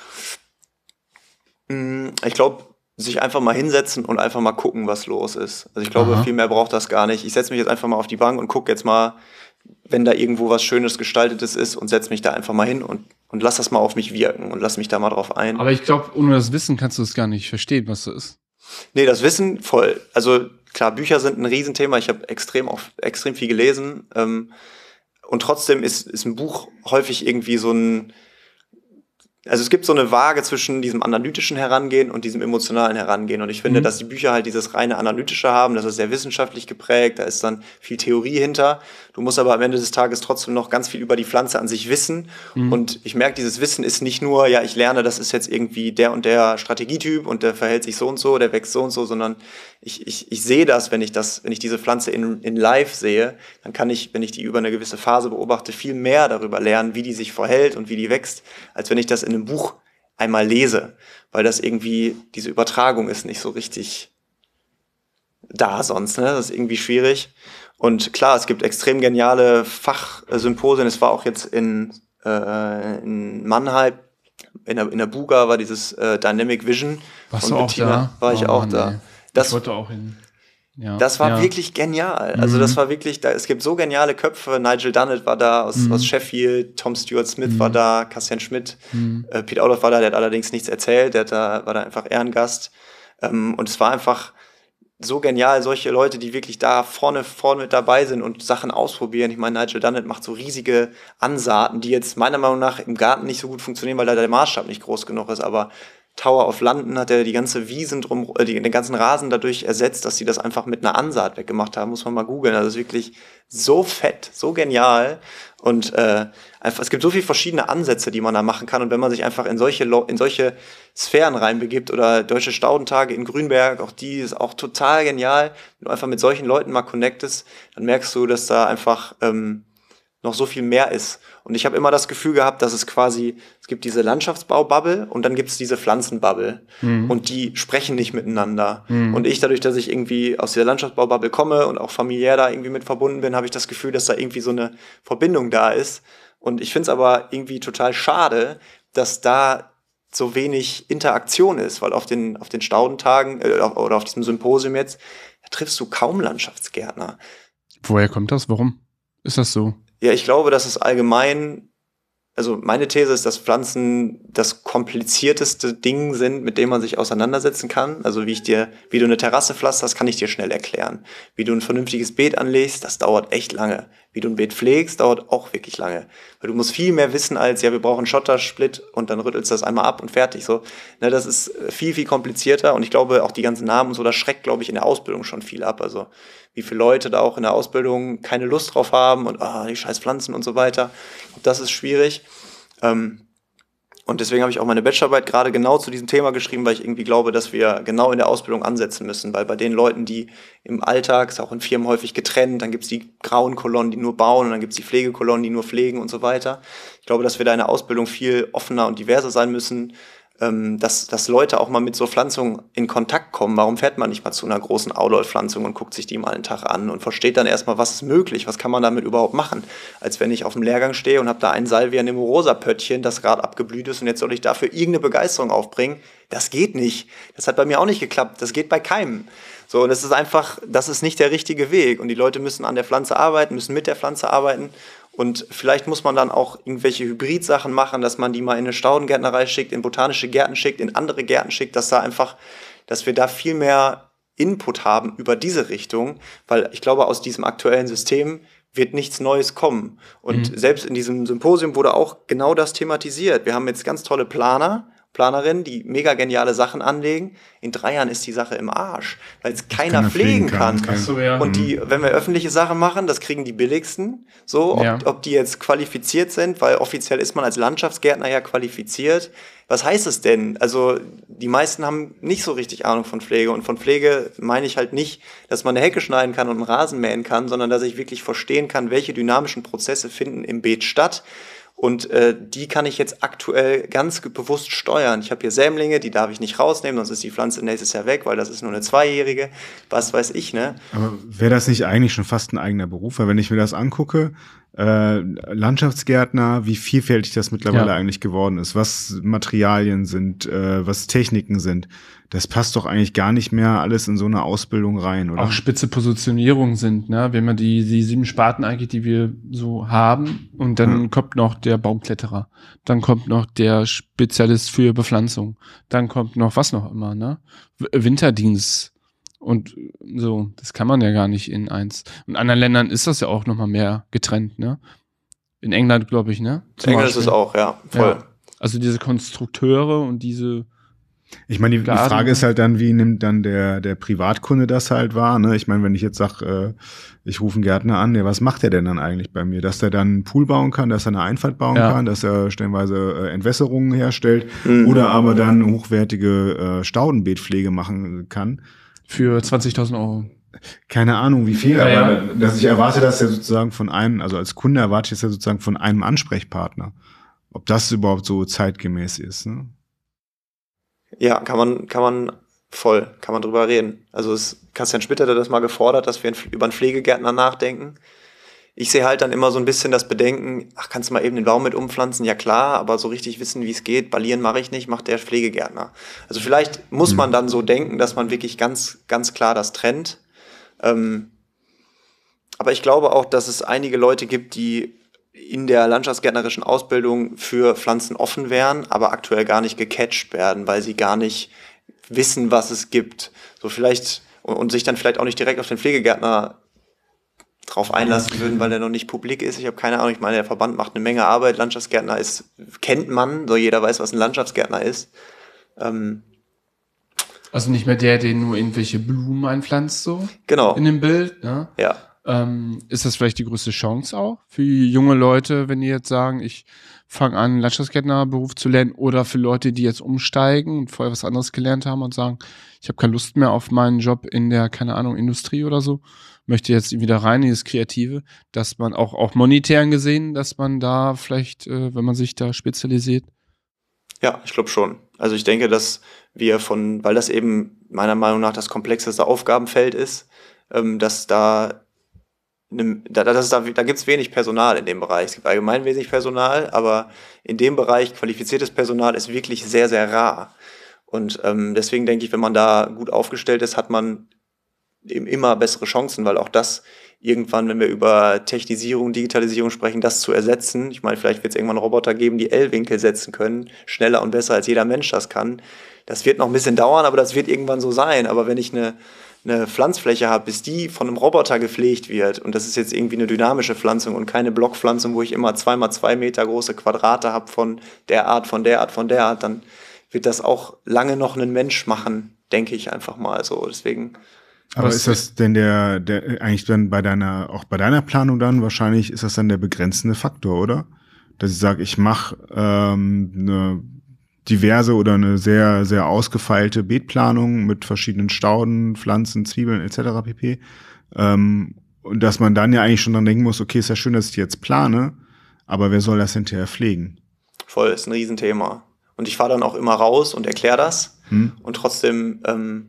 mh, ich glaube, sich einfach mal hinsetzen und einfach mal gucken, was los ist. Also ich glaube, Aha. viel mehr braucht das gar nicht. Ich setze mich jetzt einfach mal auf die Bank und gucke jetzt mal, wenn da irgendwo was Schönes Gestaltetes ist und setze mich da einfach mal hin und, und lass das mal auf mich wirken und lass mich da mal drauf ein. Aber ich glaube, ohne das Wissen kannst du es gar nicht verstehen, was das ist. Nee, das Wissen voll. Also klar, Bücher sind ein Riesenthema. Ich habe extrem auch extrem viel gelesen. Ähm, und trotzdem ist, ist ein Buch häufig irgendwie so ein. Also es gibt so eine Waage zwischen diesem analytischen Herangehen und diesem emotionalen Herangehen. Und ich finde, Mhm. dass die Bücher halt dieses reine analytische haben, das ist sehr wissenschaftlich geprägt, da ist dann viel Theorie hinter. Du musst aber am Ende des Tages trotzdem noch ganz viel über die Pflanze an sich wissen. Mhm. Und ich merke, dieses Wissen ist nicht nur, ja, ich lerne, das ist jetzt irgendwie der und der Strategietyp und der verhält sich so und so, der wächst so und so, sondern ich, ich, ich sehe das, wenn ich das, wenn ich diese Pflanze in, in live sehe, dann kann ich, wenn ich die über eine gewisse Phase beobachte, viel mehr darüber lernen, wie die sich verhält und wie die wächst, als wenn ich das in einem Buch einmal lese, weil das irgendwie, diese Übertragung ist nicht so richtig da sonst, ne? Das ist irgendwie schwierig. Und klar, es gibt extrem geniale Fachsymposien. Es war auch jetzt in, äh, in Mannheim, in der, in der Buga war dieses äh, Dynamic Vision. Warst von du auch Bettina. da? War ich Oh auch Mann, da. ey. Das, ich wollte auch hin. Ja. das war ja. wirklich genial. Also Mhm. das war wirklich, da, es gibt so geniale Köpfe. Nigel Dunnett war da aus, Mhm. aus Sheffield, Tom Stewart Smith Mhm. war da, Cassian Schmidt, Mhm. äh, Pete Outlaw war da, der hat allerdings nichts erzählt, der hat da, war da einfach Ehrengast. Ähm, und es war einfach so genial, solche Leute, die wirklich da vorne, vorne mit dabei sind und Sachen ausprobieren. Ich meine, Nigel Dunnett macht so riesige Ansaaten, die jetzt meiner Meinung nach im Garten nicht so gut funktionieren, weil da der Maßstab nicht groß genug ist, aber Tower of London hat er die ganze Wiesen drum, äh, die, den ganzen Rasen dadurch ersetzt, dass sie das einfach mit einer Ansaat weggemacht haben. Muss man mal googeln. Also es ist wirklich so fett, so genial. Und äh, einfach, es gibt so viele verschiedene Ansätze, die man da machen kann. Und wenn man sich einfach in solche, Lo- in solche Sphären reinbegibt oder Deutsche Staudentage in Grünberg, auch die ist auch total genial. Wenn du einfach mit solchen Leuten mal connectest, dann merkst du, dass da einfach ähm, noch so viel mehr ist. Und ich habe immer das Gefühl gehabt, dass es quasi, es gibt diese Landschaftsbau-Bubble und dann gibt es diese Pflanzen-Bubble. Mhm. Und die sprechen nicht miteinander. Mhm. Und ich, dadurch, dass ich irgendwie aus dieser Landschaftsbau-Bubble komme und auch familiär da irgendwie mit verbunden bin, habe ich das Gefühl, dass da irgendwie so eine Verbindung da ist. Und ich finde es aber irgendwie total schade, dass da so wenig Interaktion ist, weil auf den, auf den Staudentagen äh, oder auf diesem Symposium jetzt, da triffst du kaum Landschaftsgärtner. Woher kommt das? Warum ist das so? Ja, ich glaube, dass es allgemein, also meine These ist, dass Pflanzen das komplizierteste Ding sind, mit dem man sich auseinandersetzen kann. Also wie ich dir, wie du eine Terrasse pflasterst, kann ich dir schnell erklären. Wie du ein vernünftiges Beet anlegst, das dauert echt lange. Wie du ein Beet pflegst, dauert auch wirklich lange. Weil du musst viel mehr wissen als, ja, wir brauchen Schottersplit und dann rüttelst du das einmal ab und fertig. So, ne, das ist viel, viel komplizierter und ich glaube, auch die ganzen Namen und so, das schreckt, glaube ich, in der Ausbildung schon viel ab. Also wie viele Leute da auch in der Ausbildung keine Lust drauf haben und ah, die scheiß Pflanzen und so weiter. Das ist schwierig. Ähm, Und deswegen habe ich auch meine Bachelorarbeit gerade genau zu diesem Thema geschrieben, weil ich irgendwie glaube, dass wir genau in der Ausbildung ansetzen müssen. Weil bei den Leuten, die im Alltag, ist auch in Firmen häufig getrennt, dann gibt es die grauen Kolonnen, die nur bauen und dann gibt es die Pflegekolonnen, die nur pflegen und so weiter. Ich glaube, dass wir da in der Ausbildung viel offener und diverser sein müssen, ähm, dass, dass Leute auch mal mit so Pflanzungen in Kontakt kommen. Warum fährt man nicht mal zu einer großen Outdoor-Pflanzung und guckt sich die mal einen Tag an und versteht dann erstmal, was ist möglich, was kann man damit überhaupt machen, als wenn ich auf dem Lehrgang stehe und habe da ein Salvia nemorosa-Pöttchen, das gerade abgeblüht ist und jetzt soll ich dafür irgendeine Begeisterung aufbringen. Das geht nicht. Das hat bei mir auch nicht geklappt. Das geht bei keinem. So, und es ist einfach, das ist nicht der richtige Weg und die Leute müssen an der Pflanze arbeiten, müssen mit der Pflanze arbeiten. Und vielleicht muss man dann auch irgendwelche Hybrid-Sachen machen, dass man die mal in eine Staudengärtnerei schickt, in botanische Gärten schickt, in andere Gärten schickt, dass da einfach, dass wir da viel mehr Input haben über diese Richtung, weil ich glaube, aus diesem aktuellen System wird nichts Neues kommen. Und mhm. selbst in diesem Symposium wurde auch genau das thematisiert. Wir haben jetzt ganz tolle Planer, Planerinnen, die mega geniale Sachen anlegen. In drei Jahren ist die Sache im Arsch, weil es keiner pflegen kann. kann. So, ja. Und die, wenn wir öffentliche Sachen machen, das kriegen die billigsten. So, ob, ja. ob die jetzt qualifiziert sind, weil offiziell ist man als Landschaftsgärtner ja qualifiziert. Was heißt es denn? Also die meisten haben nicht so richtig Ahnung von Pflege. Und von Pflege meine ich halt nicht, dass man eine Hecke schneiden kann und einen Rasen mähen kann, sondern dass ich wirklich verstehen kann, welche dynamischen Prozesse finden im Beet statt. Und äh, die kann ich jetzt aktuell ganz bewusst steuern. Ich habe hier Sämlinge, die darf ich nicht rausnehmen, sonst ist die Pflanze nächstes Jahr weg, weil das ist nur eine Zweijährige. Was weiß ich, ne? Aber wäre das nicht eigentlich schon fast ein eigener Beruf? Weil wenn ich mir das angucke, äh, Landschaftsgärtner, wie vielfältig das mittlerweile ja. eigentlich geworden ist, was Materialien sind, äh, was Techniken sind, das passt doch eigentlich gar nicht mehr alles in so eine Ausbildung rein, oder? Auch spitze Positionierungen sind, ne? Wenn man die, die sieben Sparten eigentlich, die wir so haben, und dann ja. kommt noch der Baumkletterer, dann kommt noch der Spezialist für Bepflanzung, dann kommt noch was noch immer, ne? Winterdienst und so, das kann man ja gar nicht in eins. In anderen Ländern ist das ja auch nochmal mehr getrennt, ne? In England, glaube ich, ne? In England ist es auch, ja, voll. Ja. Also diese Konstrukteure und diese Ich meine, die, die Frage ist halt dann, wie nimmt dann der der Privatkunde das halt wahr, ne? Ich meine, wenn ich jetzt sage, äh, ich rufe einen Gärtner an, ja, was macht der denn dann eigentlich bei mir? Dass der dann einen Pool bauen kann, dass er eine Einfahrt bauen ja. kann, dass er stellenweise äh, Entwässerungen herstellt mhm. oder aber dann hochwertige äh, Staudenbeetpflege machen kann. Für zwanzigtausend Euro. Keine Ahnung, wie viel, ja, aber ja. dass ich erwarte das ja sozusagen von einem, also als Kunde erwarte ich das ja sozusagen von einem Ansprechpartner. Ob das überhaupt so zeitgemäß ist, ne? Ja, kann man, kann man voll, kann man drüber reden. Also es, Christian Schmidt hatte das mal gefordert, dass wir über einen Pflegegärtner nachdenken. Ich sehe halt dann immer so ein bisschen das Bedenken, ach, kannst du mal eben den Baum mit umpflanzen? Ja klar, aber so richtig wissen, wie es geht, balieren mache ich nicht, macht der Pflegegärtner. Also vielleicht muss mhm. man dann so denken, dass man wirklich ganz, ganz klar das trennt. Ähm, aber ich glaube auch, dass es einige Leute gibt, die in der landschaftsgärtnerischen Ausbildung für Pflanzen offen wären, aber aktuell gar nicht gecatcht werden, weil sie gar nicht wissen, was es gibt. So vielleicht, und, und sich dann vielleicht auch nicht direkt auf den Pflegegärtner drauf einlassen würden, weil der noch nicht publik ist. Ich habe keine Ahnung, ich meine, der Verband macht eine Menge Arbeit. Landschaftsgärtner ist, kennt man, so jeder weiß, was ein Landschaftsgärtner ist. Ähm, also nicht mehr der, der nur irgendwelche Blumen einpflanzt, so? Genau. In dem Bild, ne? Ja. Ähm, ist das vielleicht die größte Chance auch für junge Leute, wenn die jetzt sagen, ich fange an, Landschaftsgärtnerberuf zu lernen, oder für Leute, die jetzt umsteigen und vorher was anderes gelernt haben und sagen, ich habe keine Lust mehr auf meinen Job in der, keine Ahnung, Industrie oder so, möchte jetzt wieder rein in das Kreative, dass man auch, auch monetär gesehen, dass man da vielleicht, äh, wenn man sich da spezialisiert? Ja, ich glaube schon. Also ich denke, dass wir von, weil das eben meiner Meinung nach das komplexeste Aufgabenfeld ist, ähm, dass da Da, das ist, da, da gibt es wenig Personal in dem Bereich. Es gibt allgemein wenig Personal, aber in dem Bereich qualifiziertes Personal ist wirklich sehr, sehr rar. Und ähm, deswegen denke ich, wenn man da gut aufgestellt ist, hat man eben immer bessere Chancen, weil auch das irgendwann, wenn wir über Technisierung, Digitalisierung sprechen, das zu ersetzen. Ich meine, vielleicht wird es irgendwann Roboter geben, die L-Winkel setzen können, schneller und besser als jeder Mensch das kann. Das wird noch ein bisschen dauern, aber das wird irgendwann so sein. Aber wenn ich eine eine Pflanzfläche habe, bis die von einem Roboter gepflegt wird, und das ist jetzt irgendwie eine dynamische Pflanzung und keine Blockpflanzung, wo ich immer zwei mal zwei Meter große Quadrate habe von der Art, von der Art, von der Art, dann wird das auch lange noch ein Mensch machen, denke ich einfach mal so. Deswegen. Aber ist das denn der, der eigentlich dann bei deiner, auch bei deiner Planung dann wahrscheinlich, ist das dann der begrenzende Faktor, oder? Dass ich sage, ich mache ähm, eine diverse oder eine sehr, sehr ausgefeilte Beetplanung mit verschiedenen Stauden, Pflanzen, Zwiebeln et cetera pp. Ähm, und dass man dann ja eigentlich schon dran denken muss, okay, ist ja schön, dass ich die jetzt plane, aber wer soll das hinterher pflegen? Voll, ist ein Riesenthema. Und ich fahre dann auch immer raus und erkläre das. Hm. Und trotzdem, ähm,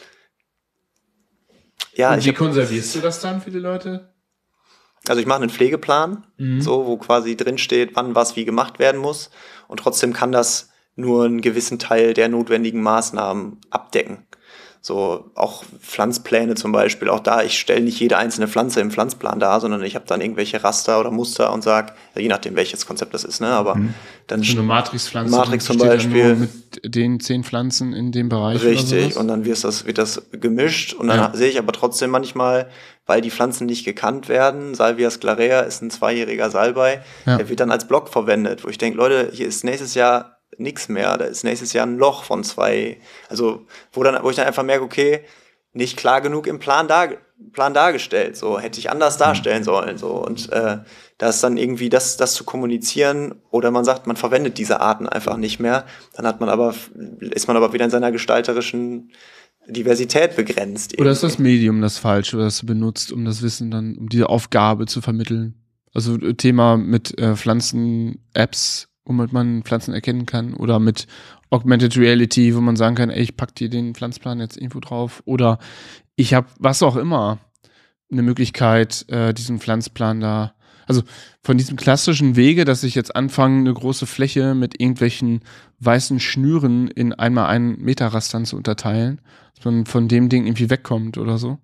ja. Und ich wie hab, konservierst du das dann für die Leute? Also ich mache einen Pflegeplan, mhm. so, wo quasi drin steht, wann was wie gemacht werden muss. Und trotzdem kann das nur einen gewissen Teil der notwendigen Maßnahmen abdecken. So auch Pflanzpläne zum Beispiel, auch da, ich stelle nicht jede einzelne Pflanze im Pflanzplan dar, sondern ich habe dann irgendwelche Raster oder Muster und sage, je nachdem welches Konzept das ist, ne, aber mhm. dann so eine Matrixpflanze, Matrix zum Beispiel mit den zehn Pflanzen in dem Bereich. Richtig, und dann wird das, wird das gemischt und dann ja. sehe ich aber trotzdem manchmal, weil die Pflanzen nicht gekannt werden, Salvia sclarea ist ein zweijähriger Salbei, ja. der wird dann als Block verwendet, wo ich denke, Leute, hier ist nächstes Jahr nichts mehr, da ist nächstes Jahr ein Loch von zwei, also wo dann, wo ich dann einfach merke, okay, nicht klar genug im Plan, dar, Plan dargestellt, so hätte ich anders darstellen sollen, so und äh, da ist dann irgendwie das, das zu kommunizieren oder man sagt, man verwendet diese Arten einfach nicht mehr, dann hat man aber, ist man aber wieder in seiner gestalterischen Diversität begrenzt. Irgendwie. Oder ist das Medium das Falsche, das du benutzt, um das Wissen dann, um diese Aufgabe zu vermitteln? Also Thema mit äh, Pflanzen-Apps, womit man Pflanzen erkennen kann, oder mit Augmented Reality, wo man sagen kann, ey, ich pack dir den Pflanzplan jetzt irgendwo drauf, oder ich habe, was auch immer, eine Möglichkeit, äh, diesen Pflanzplan da, also von diesem klassischen Wege, dass ich jetzt anfange, eine große Fläche mit irgendwelchen weißen Schnüren in einmal einen Meter Rastern zu unterteilen, dass man von dem Ding irgendwie wegkommt oder so.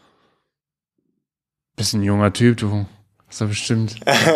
Bist ein junger Typ, du. Hast du bestimmt.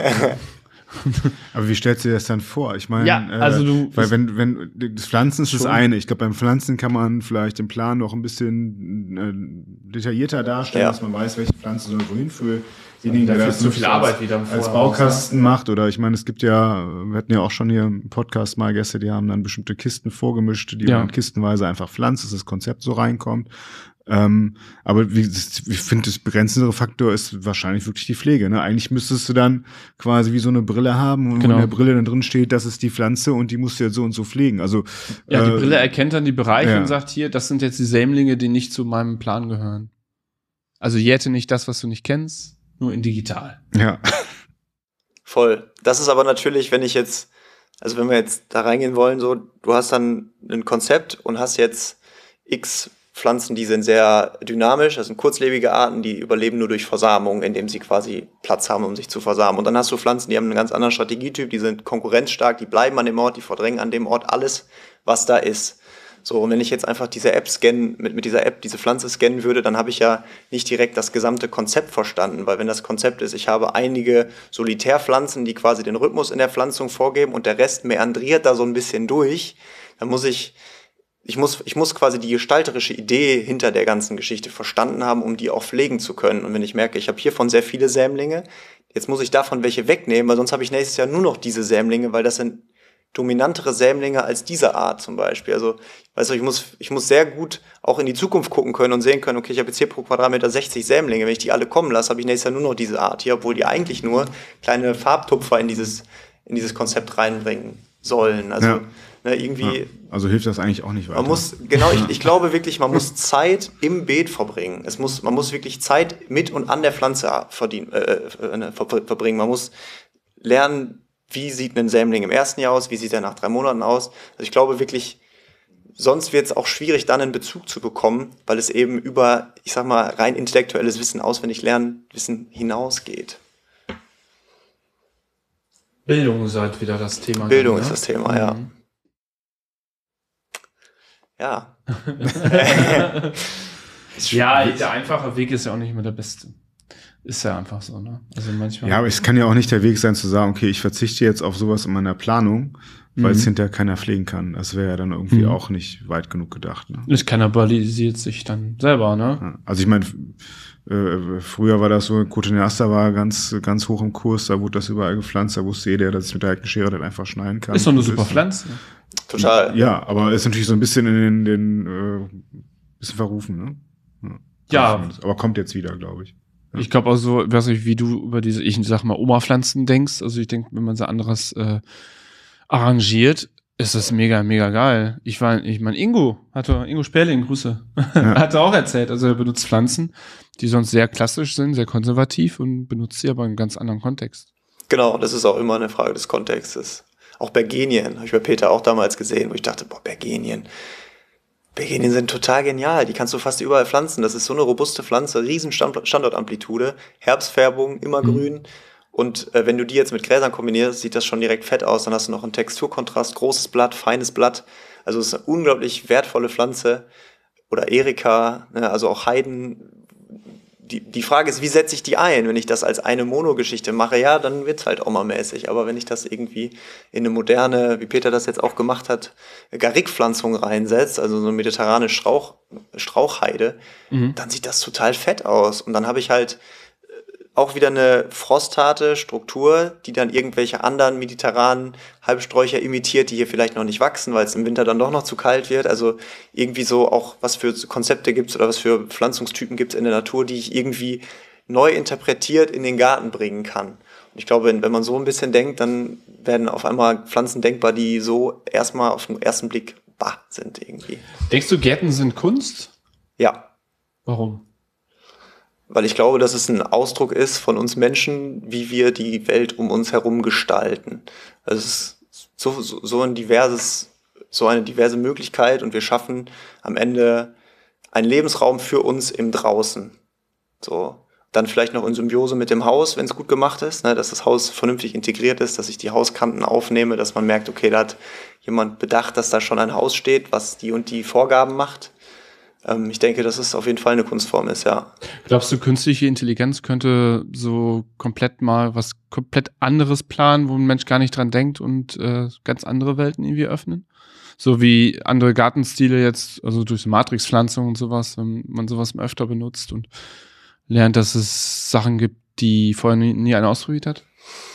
Aber wie stellst du dir das dann vor? Ich meine, ja, also du, äh, weil wenn, wenn, das Pflanzen ist das eine. Ich glaube, beim Pflanzen kann man vielleicht den Plan noch ein bisschen äh, detaillierter darstellen, ja. dass man weiß, welche Pflanze soll wohin für denjenigen, der das zu viel Arbeit wieder als Baukasten macht. Oder ich meine, es gibt ja, wir hatten ja auch schon hier im Podcast mal Gäste, die haben dann bestimmte Kisten vorgemischt, die ja. man kistenweise einfach pflanzt, dass das Konzept so reinkommt. Ähm, aber wie, ich finde, das begrenzendere Faktor ist wahrscheinlich wirklich die Pflege. Ne? Eigentlich müsstest du dann quasi wie so eine Brille haben, wo genau. in der Brille dann drin steht, das ist die Pflanze und die musst du jetzt so und so pflegen. Also ja, die äh, Brille erkennt dann die Bereiche ja. und sagt hier, das sind jetzt die Sämlinge, die nicht zu meinem Plan gehören. Also jäte nicht das, was du nicht kennst, nur in digital. Ja. Voll. Das ist aber natürlich, wenn ich jetzt, also wenn wir jetzt da reingehen wollen, so, du hast dann ein Konzept und hast jetzt x Pflanzen, die sind sehr dynamisch, das sind kurzlebige Arten, die überleben nur durch Versamung, indem sie quasi Platz haben, um sich zu versamen. Und dann hast du Pflanzen, die haben einen ganz anderen Strategietyp, die sind konkurrenzstark, die bleiben an dem Ort, die verdrängen an dem Ort alles, was da ist. So, und wenn ich jetzt einfach diese App scannen, mit, mit dieser App diese Pflanze scannen würde, dann habe ich ja nicht direkt das gesamte Konzept verstanden, weil wenn das Konzept ist, ich habe einige Solitärpflanzen, die quasi den Rhythmus in der Pflanzung vorgeben und der Rest meandriert da so ein bisschen durch, dann muss ich Ich muss, ich muss quasi die gestalterische Idee hinter der ganzen Geschichte verstanden haben, um die auch pflegen zu können. Und wenn ich merke, ich habe hiervon sehr viele Sämlinge, jetzt muss ich davon welche wegnehmen, weil sonst habe ich nächstes Jahr nur noch diese Sämlinge, weil das sind dominantere Sämlinge als diese Art zum Beispiel. Also, weißt du, ich muss, ich muss sehr gut auch in die Zukunft gucken können und sehen können, okay, ich habe jetzt hier pro Quadratmeter sechzig Sämlinge. Wenn ich die alle kommen lasse, habe ich nächstes Jahr nur noch diese Art hier, obwohl die eigentlich nur kleine Farbtupfer in dieses, in dieses Konzept reinbringen sollen. Also, ja. Ne, irgendwie. Ja, also hilft das eigentlich auch nicht weiter. Man muss, genau, ich, ich glaube wirklich, man muss Zeit im Beet verbringen. Es muss, man muss wirklich Zeit mit und an der Pflanze verdienen, äh, ver, verbringen. Man muss lernen, wie sieht ein Sämling im ersten Jahr aus, wie sieht er nach drei Monaten aus. Also ich glaube wirklich, sonst wird es auch schwierig, dann einen Bezug zu bekommen, weil es eben über, ich sag mal, rein intellektuelles Wissen, auswendig lernen, Wissen hinausgeht. Bildung ist halt wieder das Thema. Bildung dann, ist ne? das Thema, ja. Mhm. Ja. Ja, der einfache Weg ist ja auch nicht immer der beste. Ist ja einfach so, ne? Also manchmal. Ja, aber es kann ja auch nicht der Weg sein zu sagen, okay, ich verzichte jetzt auf sowas in meiner Planung, weil mhm. es hinterher keiner pflegen kann. Das wäre ja dann irgendwie mhm. auch nicht weit genug gedacht. Ne? Es kannibalisiert sich dann selber, ne? Ja, also ich meine, äh, früher war das so, Cotoneaster war ganz, ganz hoch im Kurs, da wurde das überall gepflanzt, da wusste jeder, dass ich mit der alten Schere dann einfach schneiden kann. Ist doch eine super Pflanze. Total. Ja, aber ist natürlich so ein bisschen in den, den äh, bisschen verrufen, ne? Ja. Ja. Aber kommt jetzt wieder, glaube ich. Ja. Ich glaube auch so, weiß nicht, wie du über diese, ich sag mal, Oma-Pflanzen denkst. Also ich denke, wenn man so anderes äh, arrangiert, ist das mega, mega geil. Ich war, ich meine, Ingo, hatte, Ingo Sperling, Grüße, ja. Hatte auch erzählt, also er benutzt Pflanzen, die sonst sehr klassisch sind, sehr konservativ und benutzt sie aber in einem ganz anderen Kontext. Genau, das ist auch immer eine Frage des Kontextes. Auch Bergenien, habe ich bei Peter auch damals gesehen, wo ich dachte, boah, Bergenien. Bergenien sind total genial, die kannst du fast überall pflanzen. Das ist so eine robuste Pflanze, riesen Standortamplitude, Herbstfärbung, immer mhm. grün. Und äh, wenn du die jetzt mit Gräsern kombinierst, sieht das schon direkt fett aus. Dann hast du noch einen Texturkontrast, großes Blatt, feines Blatt. Also es ist eine unglaublich wertvolle Pflanze. Oder Erika, ne, also auch Heiden. Die, die Frage ist, wie setze ich die ein? Wenn ich das als eine Monogeschichte mache, ja, dann wird's halt auch mal mäßig. Aber wenn ich das irgendwie in eine moderne, wie Peter das jetzt auch gemacht hat, Garrigpflanzung reinsetzt, also so eine mediterrane Strauch, Strauchheide, mhm. dann sieht das total fett aus. Und dann habe ich halt auch wieder eine frostharte Struktur, die dann irgendwelche anderen mediterranen Halbsträucher imitiert, die hier vielleicht noch nicht wachsen, weil es im Winter dann doch noch zu kalt wird. Also irgendwie so auch, was für Konzepte gibt es oder was für Pflanzungstypen gibt es in der Natur, die ich irgendwie neu interpretiert in den Garten bringen kann. Und ich glaube, wenn, wenn man so ein bisschen denkt, dann werden auf einmal Pflanzen denkbar, die so erstmal auf den ersten Blick bah sind irgendwie. Denkst du, Gärten sind Kunst? Ja. Warum? Weil ich glaube, dass es ein Ausdruck ist von uns Menschen, wie wir die Welt um uns herum gestalten. Also es ist so, so, so ein diverses, so eine diverse Möglichkeit und wir schaffen am Ende einen Lebensraum für uns im Draußen. So. Dann vielleicht noch in Symbiose mit dem Haus, wenn es gut gemacht ist, ne, dass das Haus vernünftig integriert ist, dass ich die Hauskanten aufnehme, dass man merkt, okay, da hat jemand bedacht, dass da schon ein Haus steht, was die und die Vorgaben macht. Ich denke, dass es auf jeden Fall eine Kunstform ist, ja. Glaubst du, künstliche Intelligenz könnte so komplett mal was komplett anderes planen, wo ein Mensch gar nicht dran denkt und äh, ganz andere Welten irgendwie öffnen? So wie andere Gartenstile jetzt, also durch so Matrixpflanzung und sowas, wenn man sowas öfter benutzt und lernt, dass es Sachen gibt, die vorher nie, nie einer ausprobiert hat?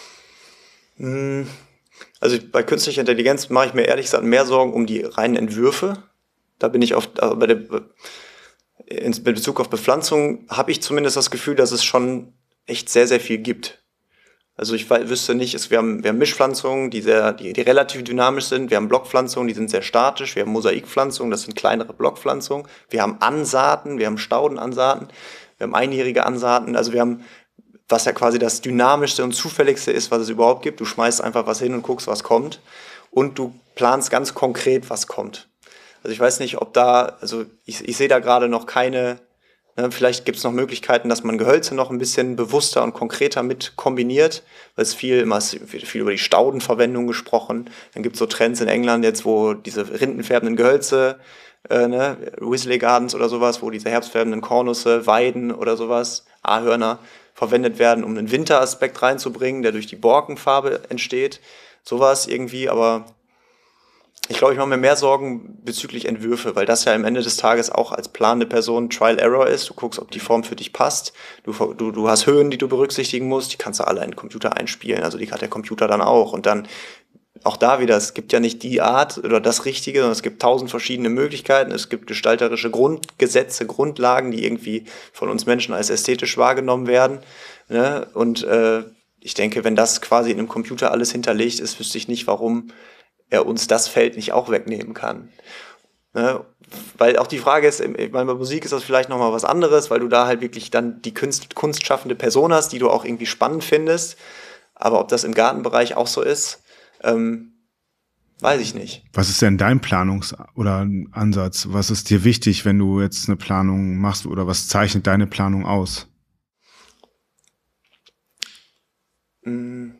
Also bei künstlicher Intelligenz mache ich mir ehrlich gesagt mehr Sorgen um die reinen Entwürfe. Da bin ich auf, also bei der, in Bezug auf Bepflanzung habe ich zumindest das Gefühl, dass es schon echt sehr, sehr viel gibt. Also ich wüsste nicht, es, wir, haben, wir haben Mischpflanzungen, die, sehr, die, die relativ dynamisch sind. Wir haben Blockpflanzungen, die sind sehr statisch. Wir haben Mosaikpflanzungen, das sind kleinere Blockpflanzungen. Wir haben Ansaaten, wir haben Staudenansaaten, wir haben einjährige Ansaaten. Also wir haben, was ja quasi das dynamischste und zufälligste ist, was es überhaupt gibt. Du schmeißt einfach was hin und guckst, was kommt. Und du planst ganz konkret, was kommt. Also ich weiß nicht, ob da, also ich, ich sehe da gerade noch keine, ne, vielleicht gibt es noch Möglichkeiten, dass man Gehölze noch ein bisschen bewusster und konkreter mit kombiniert, weil es viel, immer viel über die Staudenverwendung gesprochen. Dann gibt es so Trends in England jetzt, wo diese rindenfärbenden Gehölze, äh, ne, Wisley Gardens oder sowas, wo diese herbstfärbenden Kornusse, Weiden oder sowas, Ahörner verwendet werden, um einen Winteraspekt reinzubringen, der durch die Borkenfarbe entsteht. Sowas irgendwie, aber ich glaube, ich mache mir mehr Sorgen bezüglich Entwürfe, weil das ja am Ende des Tages auch als planende Person Trial-Error ist. Du guckst, ob die Form für dich passt. Du, du, du hast Höhen, die du berücksichtigen musst. Die kannst du alle in den Computer einspielen. Also die hat der Computer dann auch. Und dann auch da wieder, es gibt ja nicht die Art oder das Richtige, sondern es gibt tausend verschiedene Möglichkeiten. Es gibt gestalterische Grundgesetze, Grundlagen, die irgendwie von uns Menschen als ästhetisch wahrgenommen werden. Ne? Und äh, ich denke, wenn das quasi in einem Computer alles hinterlegt ist, wüsste ich nicht, warum er uns das Feld nicht auch wegnehmen kann. Ne? Weil auch die Frage ist, ich meine, bei Musik ist das vielleicht nochmal was anderes, weil du da halt wirklich dann die Kunst, kunstschaffende Person hast, die du auch irgendwie spannend findest. Aber ob das im Gartenbereich auch so ist, ähm, weiß ich nicht. Was ist denn dein Planungs- oder Ansatz? Was ist dir wichtig, wenn du jetzt eine Planung machst oder was zeichnet deine Planung aus? Mm.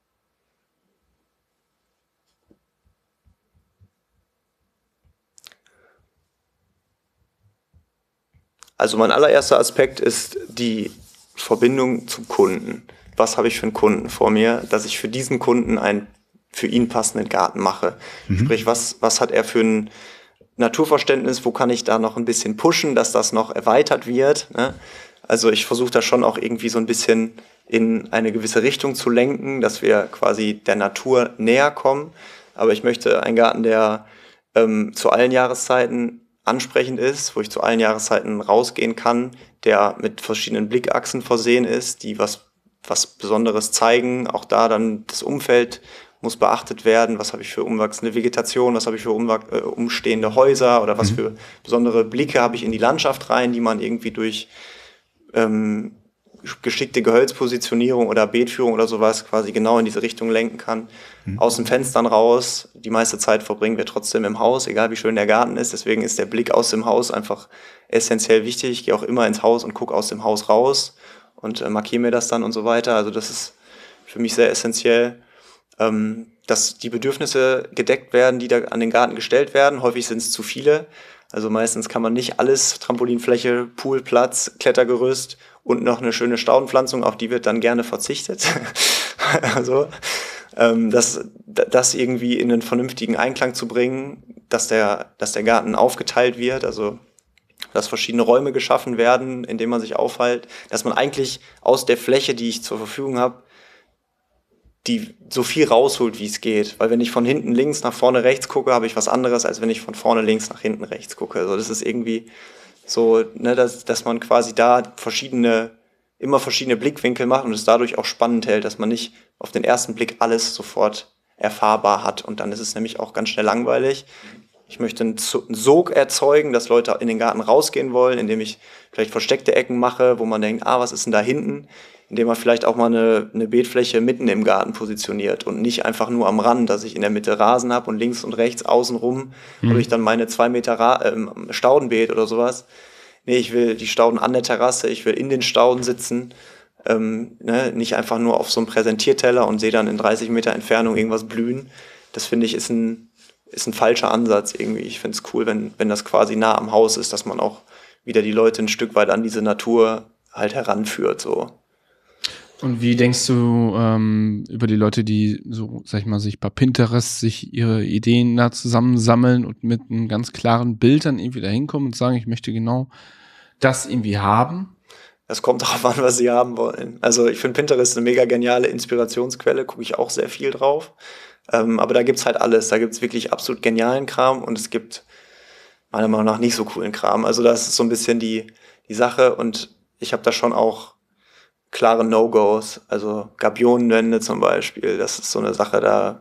Also mein allererster Aspekt ist die Verbindung zum Kunden. Was habe ich für einen Kunden vor mir, dass ich für diesen Kunden einen für ihn passenden Garten mache? Mhm. Sprich, was, was hat er für ein Naturverständnis? Wo kann ich da noch ein bisschen pushen, dass das noch erweitert wird? Ne? Also ich versuche da schon auch irgendwie so ein bisschen in eine gewisse Richtung zu lenken, dass wir quasi der Natur näher kommen. Aber ich möchte einen Garten, der ähm, zu allen Jahreszeiten ansprechend ist, wo ich zu allen Jahreszeiten rausgehen kann, der mit verschiedenen Blickachsen versehen ist, die was, was Besonderes zeigen, auch da dann das Umfeld muss beachtet werden, was habe ich für umwachsende Vegetation, was habe ich für umwach- äh, umstehende Häuser oder was mhm. für besondere Blicke habe ich in die Landschaft rein, die man irgendwie durch ähm, geschickte Gehölzpositionierung oder Beetführung oder sowas quasi genau in diese Richtung lenken kann. Mhm. Aus den Fenstern raus, die meiste Zeit verbringen wir trotzdem im Haus, egal wie schön der Garten ist. Deswegen ist der Blick aus dem Haus einfach essentiell wichtig. Ich gehe auch immer ins Haus und gucke aus dem Haus raus und äh, markiere mir das dann und so weiter. Also das ist für mich sehr essentiell, ähm, dass die Bedürfnisse gedeckt werden, die da an den Garten gestellt werden. Häufig sind es zu viele. Also meistens kann man nicht alles, Trampolinfläche, Poolplatz, Klettergerüst und noch eine schöne Staudenpflanzung, auf die wird dann gerne verzichtet. Also ähm, das, das irgendwie in einen vernünftigen Einklang zu bringen, dass der, dass der Garten aufgeteilt wird, also dass verschiedene Räume geschaffen werden, in denen man sich aufhält, dass man eigentlich aus der Fläche, die ich zur Verfügung habe, die so viel rausholt, wie es geht. Weil wenn ich von hinten links nach vorne rechts gucke, habe ich was anderes, als wenn ich von vorne links nach hinten rechts gucke. Also das ist irgendwie so, ne, dass, dass man quasi da verschiedene, immer verschiedene Blickwinkel macht und es dadurch auch spannend hält, dass man nicht auf den ersten Blick alles sofort erfahrbar hat. Und dann ist es nämlich auch ganz schnell langweilig. Ich möchte einen Sog erzeugen, dass Leute in den Garten rausgehen wollen, indem ich vielleicht versteckte Ecken mache, wo man denkt, ah, was ist denn da hinten? Indem man vielleicht auch mal eine, eine Beetfläche mitten im Garten positioniert und nicht einfach nur am Rand, dass ich in der Mitte Rasen habe und links und rechts außenrum mhm. habe ich dann meine zwei Meter Ra- äh, Staudenbeet oder sowas. Nee, ich will die Stauden an der Terrasse, ich will in den Stauden sitzen, ähm, ne? Nicht einfach nur auf so einem Präsentierteller und sehe dann in dreißig Meter Entfernung irgendwas blühen. Das finde ich ist ein, ist ein falscher Ansatz irgendwie. Ich finde es cool, wenn, wenn das quasi nah am Haus ist, dass man auch wieder die Leute ein Stück weit an diese Natur halt heranführt, so. Und wie denkst du ähm, über die Leute, die so, sag ich mal, sich bei Pinterest sich ihre Ideen da zusammensammeln und mit einem ganz klaren Bild dann irgendwie da hinkommen und sagen, ich möchte genau das irgendwie haben? Das kommt darauf an, was sie haben wollen. Also ich finde Pinterest eine mega geniale Inspirationsquelle, gucke ich auch sehr viel drauf. Ähm, aber da gibt's halt alles. Da gibt's wirklich absolut genialen Kram und es gibt meiner Meinung nach nicht so coolen Kram. Also das ist so ein bisschen die, die Sache und ich habe da schon auch klare No-Gos, also Gabionenwände zum Beispiel, das ist so eine Sache, da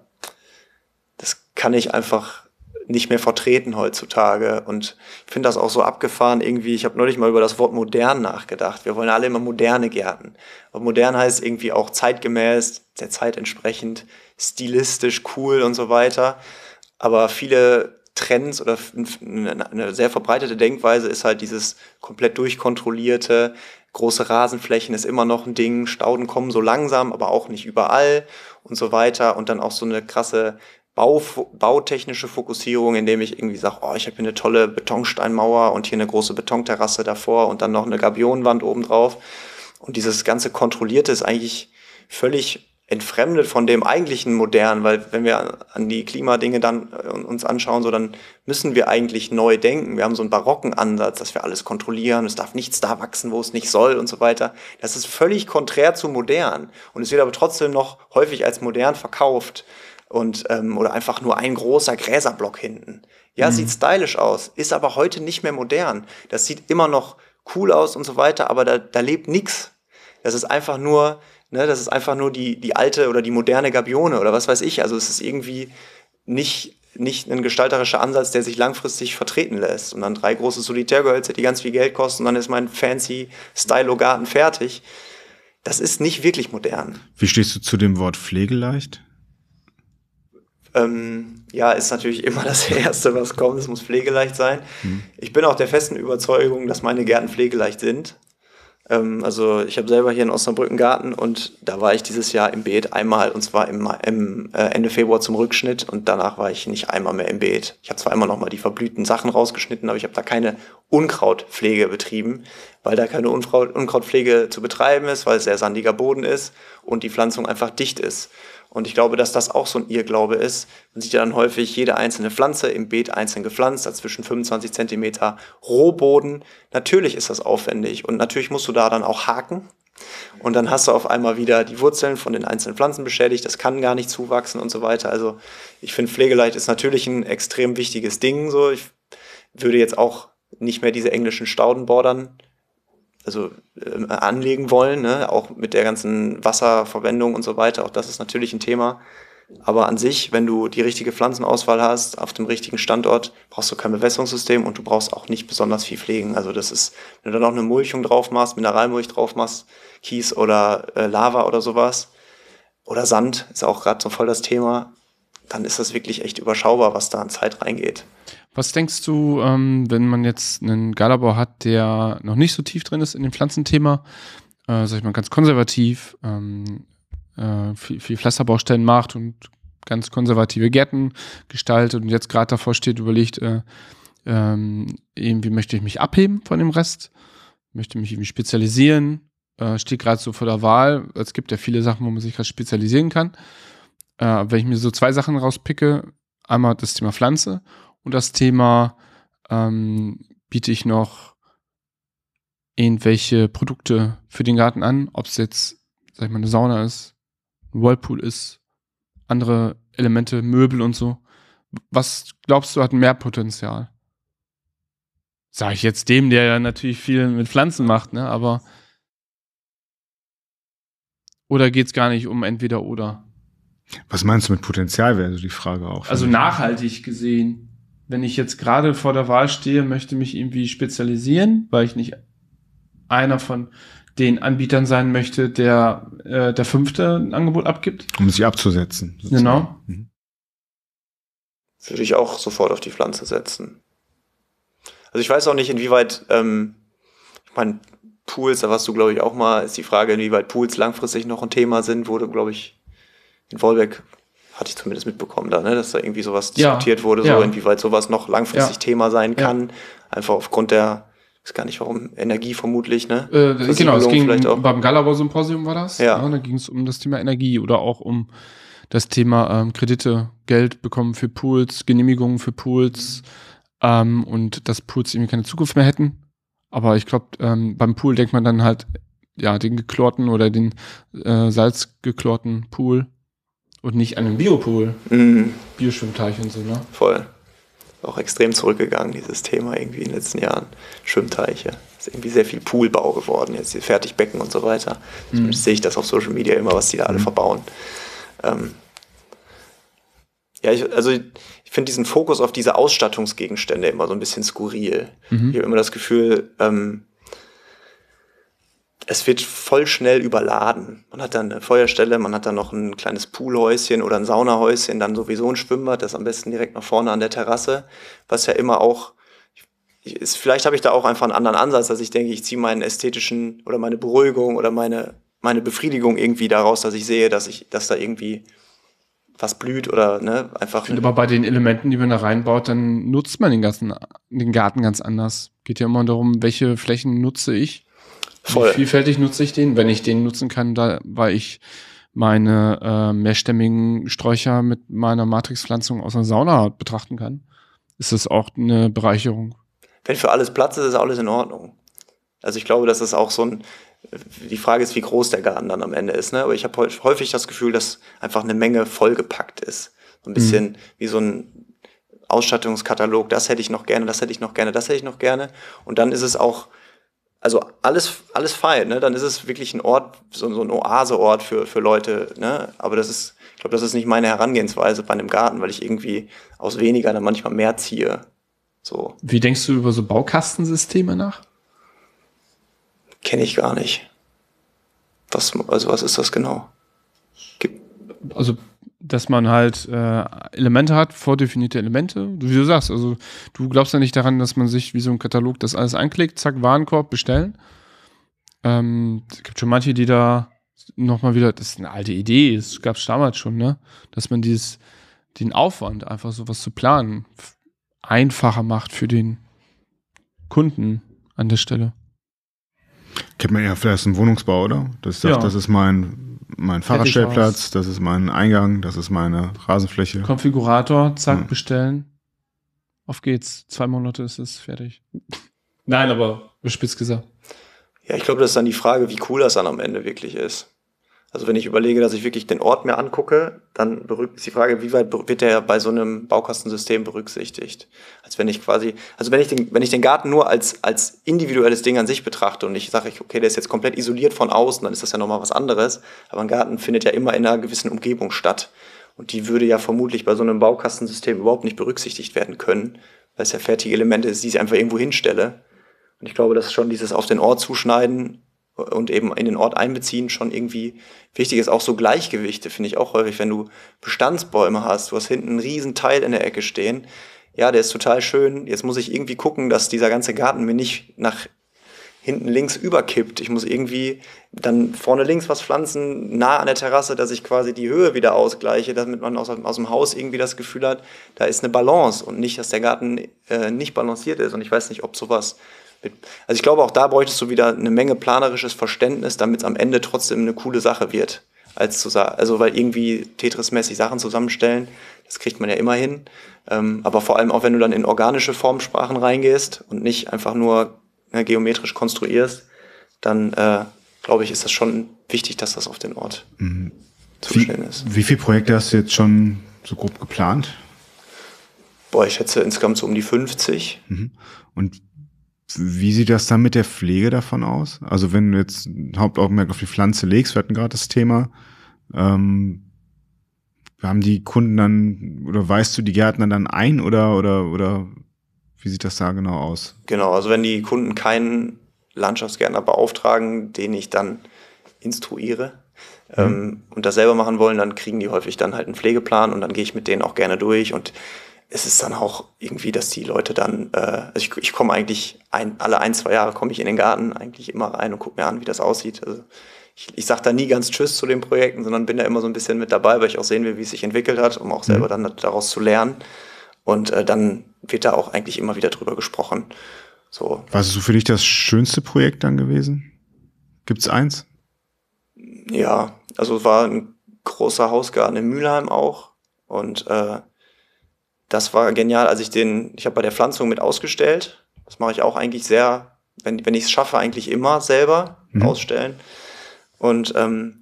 das kann ich einfach nicht mehr vertreten heutzutage und ich finde das auch so abgefahren irgendwie, ich habe neulich mal über das Wort modern nachgedacht, wir wollen alle immer moderne Gärten, aber modern heißt irgendwie auch zeitgemäß, der Zeit entsprechend, stilistisch, cool und so weiter, aber viele Trends oder eine sehr verbreitete Denkweise ist halt dieses komplett durchkontrollierte, große Rasenflächen ist immer noch ein Ding, Stauden kommen so langsam, aber auch nicht überall und so weiter. Und dann auch so eine krasse Bau, bautechnische Fokussierung, indem ich irgendwie sage, oh, ich habe hier eine tolle Betonsteinmauer und hier eine große Betonterrasse davor und dann noch eine Gabionenwand obendrauf. Und dieses ganze Kontrollierte ist eigentlich völlig entfremdet von dem eigentlichen Modernen, weil wenn wir an die Klimadinge dann uns anschauen, so dann müssen wir eigentlich neu denken. Wir haben so einen barocken Ansatz, dass wir alles kontrollieren, es darf nichts da wachsen, wo es nicht soll und so weiter. Das ist völlig konträr zu modern und es wird aber trotzdem noch häufig als modern verkauft und ähm, oder einfach nur ein großer Gräserblock hinten. Ja, mhm. Sieht stylisch aus, ist aber heute nicht mehr modern. Das sieht immer noch cool aus und so weiter, aber da, da lebt nichts. Das ist einfach nur Ne, das ist einfach nur die, die alte oder die moderne Gabione oder was weiß ich. Also es ist irgendwie nicht, nicht ein gestalterischer Ansatz, der sich langfristig vertreten lässt. Und dann drei große Solitärgehölze, die ganz viel Geld kosten und dann ist mein fancy Stylo-Garten fertig. Das ist nicht wirklich modern. Wie stehst du zu dem Wort pflegeleicht? Ähm, ja, ist natürlich immer das Erste, was kommt. Es muss pflegeleicht sein. Hm. Ich bin auch der festen Überzeugung, dass meine Gärten pflegeleicht sind. Also ich habe selber hier in Osnabrück einen Garten und da war ich dieses Jahr im Beet einmal und zwar im, im äh, Ende Februar zum Rückschnitt und danach war ich nicht einmal mehr im Beet. Ich habe zwar immer noch mal die verblühten Sachen rausgeschnitten, aber ich habe da keine Unkrautpflege betrieben, weil da keine Unkraut, Unkrautpflege zu betreiben ist, weil es sehr sandiger Boden ist und die Pflanzung einfach dicht ist. Und ich glaube, dass das auch so ein Irrglaube ist. Man sieht ja dann häufig jede einzelne Pflanze im Beet einzeln gepflanzt, dazwischen fünfundzwanzig Zentimeter Rohboden. Natürlich ist das aufwendig und natürlich musst du da dann auch haken. Und dann hast du auf einmal wieder die Wurzeln von den einzelnen Pflanzen beschädigt, das kann gar nicht zuwachsen und so weiter. Also ich finde, Pflegeleicht ist natürlich ein extrem wichtiges Ding. So. Ich würde jetzt auch nicht mehr diese englischen Staudenbordern also äh, anlegen wollen, ne? Auch mit der ganzen Wasserverwendung und so weiter, auch das ist natürlich ein Thema. Aber an sich, wenn du die richtige Pflanzenauswahl hast, auf dem richtigen Standort, brauchst du kein Bewässerungssystem und du brauchst auch nicht besonders viel Pflegen. Also das ist, wenn du dann auch eine Mulchung drauf machst, Mineralmulch drauf machst, Kies oder äh, Lava oder sowas, oder Sand, ist auch gerade so voll das Thema, dann ist das wirklich echt überschaubar, was da an Zeit reingeht. Was denkst du, ähm, wenn man jetzt einen Galabau hat, der noch nicht so tief drin ist in dem Pflanzenthema, äh, sag ich mal ganz konservativ, ähm, äh, viel, viel Pflasterbaustellen macht und ganz konservative Gärten gestaltet und jetzt gerade davor steht, überlegt, äh, ähm, irgendwie möchte ich mich abheben von dem Rest, möchte mich irgendwie spezialisieren, äh, steht gerade so vor der Wahl. Es gibt ja viele Sachen, wo man sich gerade spezialisieren kann. Äh, wenn ich mir so zwei Sachen rauspicke, einmal das Thema Pflanze und das Thema, ähm, biete ich noch irgendwelche Produkte für den Garten an, ob es jetzt, sag ich mal, eine Sauna ist, ein Whirlpool ist, andere Elemente, Möbel und so. Was glaubst du, hat mehr Potenzial? Sag ich jetzt dem, der ja natürlich viel mit Pflanzen macht, ne? Aber oder geht's gar nicht um entweder oder? Was meinst du mit Potenzial, wäre so die Frage auch. Also nachhaltig gesehen, wenn ich jetzt gerade vor der Wahl stehe, möchte mich irgendwie spezialisieren, weil ich nicht einer von den Anbietern sein möchte, der äh, der fünfte ein Angebot abgibt. Um sich abzusetzen. Sozusagen. Genau. Mhm. Würde ich auch sofort auf die Pflanze setzen. Also ich weiß auch nicht, inwieweit, ähm, ich meine, Pools, da warst du, glaube ich, auch mal, ist die Frage, inwieweit Pools langfristig noch ein Thema sind, wurde, glaube ich, in Wolbeck, hatte ich zumindest mitbekommen da, ne, dass da irgendwie sowas Ja. diskutiert wurde, Ja. so inwieweit sowas noch langfristig Ja. Thema sein Ja. kann. Einfach aufgrund der, ich weiß gar nicht warum, Energie vermutlich, ne? Äh, genau, es Versiegelung ging vielleicht auch. beim Galabau-Symposium war das. Ja. Da ging es um das Thema Energie oder auch um das Thema ähm, Kredite, Geld bekommen für Pools, Genehmigungen für Pools ähm, und dass Pools irgendwie keine Zukunft mehr hätten. Aber ich glaube, ähm, beim Pool denkt man dann halt, ja, den geklorten oder den äh, salzgeklorten Pool und nicht an einen Biopool, Mhm, Bioschwimmteich und so, ne? voll. Auch extrem zurückgegangen, dieses Thema irgendwie in den letzten Jahren. Schwimmteiche. Ist irgendwie sehr viel Poolbau geworden, jetzt die Fertigbecken und so weiter. Zumindest sehe ich das auf Social Media immer, was die da alle verbauen. Ähm, ja, ich, also ich finde diesen Fokus auf diese Ausstattungsgegenstände immer so ein bisschen skurril. Mhm. Ich habe immer das Gefühl, ähm, es wird voll schnell überladen. Man hat dann eine Feuerstelle, man hat dann noch ein kleines Poolhäuschen oder ein Saunahäuschen, dann sowieso ein Schwimmbad, das am besten direkt nach vorne an der Terrasse, was ja immer auch, ist, vielleicht habe ich da auch einfach einen anderen Ansatz, dass ich denke, ich ziehe meinen ästhetischen oder meine Beruhigung oder meine, meine Befriedigung irgendwie daraus, dass ich sehe, dass ich, dass da irgendwie was blüht oder ne, einfach. Ich finde aber bei den Elementen, die man da reinbaut, dann nutzt man den ganzen, den Garten ganz anders. Geht ja immer darum, welche Flächen nutze ich. Voll. Wie vielfältig nutze ich den? Wenn ich den nutzen kann, da, weil ich meine äh, mehrstämmigen Sträucher mit meiner Matrixpflanzung aus einer Sauna betrachten kann, ist das auch eine Bereicherung. Wenn für alles Platz ist, ist alles in Ordnung. Also ich glaube, das ist auch so ein, die Frage ist, wie groß der Garten dann am Ende ist, ne? Aber ich habe häufig das Gefühl, dass einfach eine Menge vollgepackt ist. So ein bisschen mhm. wie so ein Ausstattungskatalog, das hätte ich noch gerne, das hätte ich noch gerne, das hätte ich noch gerne. Und dann ist es auch, also alles, alles fein, ne? Dann ist es wirklich ein Ort, so, so ein Oaseort für, für Leute, ne? Aber das ist, ich glaube, das ist nicht meine Herangehensweise bei einem Garten, weil ich irgendwie aus weniger dann manchmal mehr ziehe. So. Wie denkst du über so Baukastensysteme nach? Kenne ich gar nicht. Was, also was ist das genau? Gibt also, dass man halt äh, Elemente hat, vordefinierte Elemente. Wie du sagst, also du glaubst ja nicht daran, dass man sich wie so ein Katalog das alles anklickt, zack, Warenkorb, bestellen. Ähm, es gibt schon manche, die da nochmal wieder, das ist eine alte Idee, das gab es damals schon, ne? Dass man dieses, den Aufwand, einfach sowas zu planen, einfacher macht für den Kunden an der Stelle. Kennt man ja vielleicht einen Wohnungsbau, oder? Das sagt, Ja. das ist mein, mein Fahrradstellplatz, das ist mein Eingang, das ist meine Rasenfläche. Konfigurator, zack, Ja. bestellen. Auf geht's. Zwei Monate ist es fertig. Nein, aber überspitzt gesagt. Ja, ich glaube, das ist dann die Frage, wie cool das dann am Ende wirklich ist. Also wenn ich überlege, dass ich wirklich den Ort mir angucke, dann ist die Frage, wie weit wird der bei so einem Baukastensystem berücksichtigt? Als wenn ich quasi, also wenn ich den, wenn ich den Garten nur als, als individuelles Ding an sich betrachte und ich sage, okay, der ist jetzt komplett isoliert von außen, dann ist das ja nochmal was anderes. Aber ein Garten findet ja immer in einer gewissen Umgebung statt. Und die würde ja vermutlich bei so einem Baukastensystem überhaupt nicht berücksichtigt werden können, weil es ja fertige Elemente ist, die ich einfach irgendwo hinstelle. Und ich glaube, dass schon dieses auf den Ort zuschneiden und eben in den Ort einbeziehen schon irgendwie wichtig ist. Auch so Gleichgewichte finde ich auch häufig, wenn du Bestandsbäume hast, du hast hinten einen riesen Teil in der Ecke stehen, ja, der ist total schön, jetzt muss ich irgendwie gucken, dass dieser ganze Garten mir nicht nach hinten links überkippt. Ich muss irgendwie dann vorne links was pflanzen, nah an der Terrasse, dass ich quasi die Höhe wieder ausgleiche, damit man aus, aus dem Haus irgendwie das Gefühl hat, da ist eine Balance und nicht, dass der Garten äh, nicht balanciert ist. Und ich weiß nicht, ob sowas mit, also ich glaube, auch da bräuchtest du wieder eine Menge planerisches Verständnis, damit es am Ende trotzdem eine coole Sache wird. Als zu sagen, also weil irgendwie Tetris-mäßig Sachen zusammenstellen, das kriegt man ja immer hin. Ähm, aber vor allem auch, wenn du dann in organische Formsprachen reingehst und nicht einfach nur ne, geometrisch konstruierst, dann äh, glaube ich, ist das schon wichtig, dass das auf den Ort mhm. zu stellen ist. Wie viele Projekte hast du jetzt schon so grob geplant? Boah, ich schätze insgesamt so um die fünfzig. Mhm. Und wie sieht das dann mit der Pflege davon aus? Also wenn du jetzt Hauptaugenmerk auf die Pflanze legst, wir hatten gerade das Thema, ähm, haben die Kunden dann, oder weißt du die Gärtner dann ein oder, oder, oder wie sieht das da genau aus? Genau, also wenn die Kunden keinen Landschaftsgärtner beauftragen, den ich dann instruiere mhm. ähm, und das selber machen wollen, dann kriegen die häufig dann halt einen Pflegeplan und dann gehe ich mit denen auch gerne durch und es ist dann auch irgendwie, dass die Leute dann, äh, also ich, ich komme eigentlich ein, alle ein, zwei Jahre komme ich in den Garten eigentlich immer rein und gucke mir an, wie das aussieht. Also ich, ich sage da nie ganz Tschüss zu den Projekten, sondern bin da immer so ein bisschen mit dabei, weil ich auch sehen will, wie es sich entwickelt hat, um auch selber dann daraus zu lernen. Und äh, dann wird da auch eigentlich immer wieder drüber gesprochen. So. Was ist so für dich das schönste Projekt dann gewesen? Gibt's eins? Ja, also es war ein großer Hausgarten in Mülheim auch und äh, das war genial, als ich den, ich habe bei der Pflanzung mit ausgestellt. Das mache ich auch eigentlich sehr, wenn, wenn ich es schaffe, eigentlich immer selber mhm. ausstellen. Und ähm,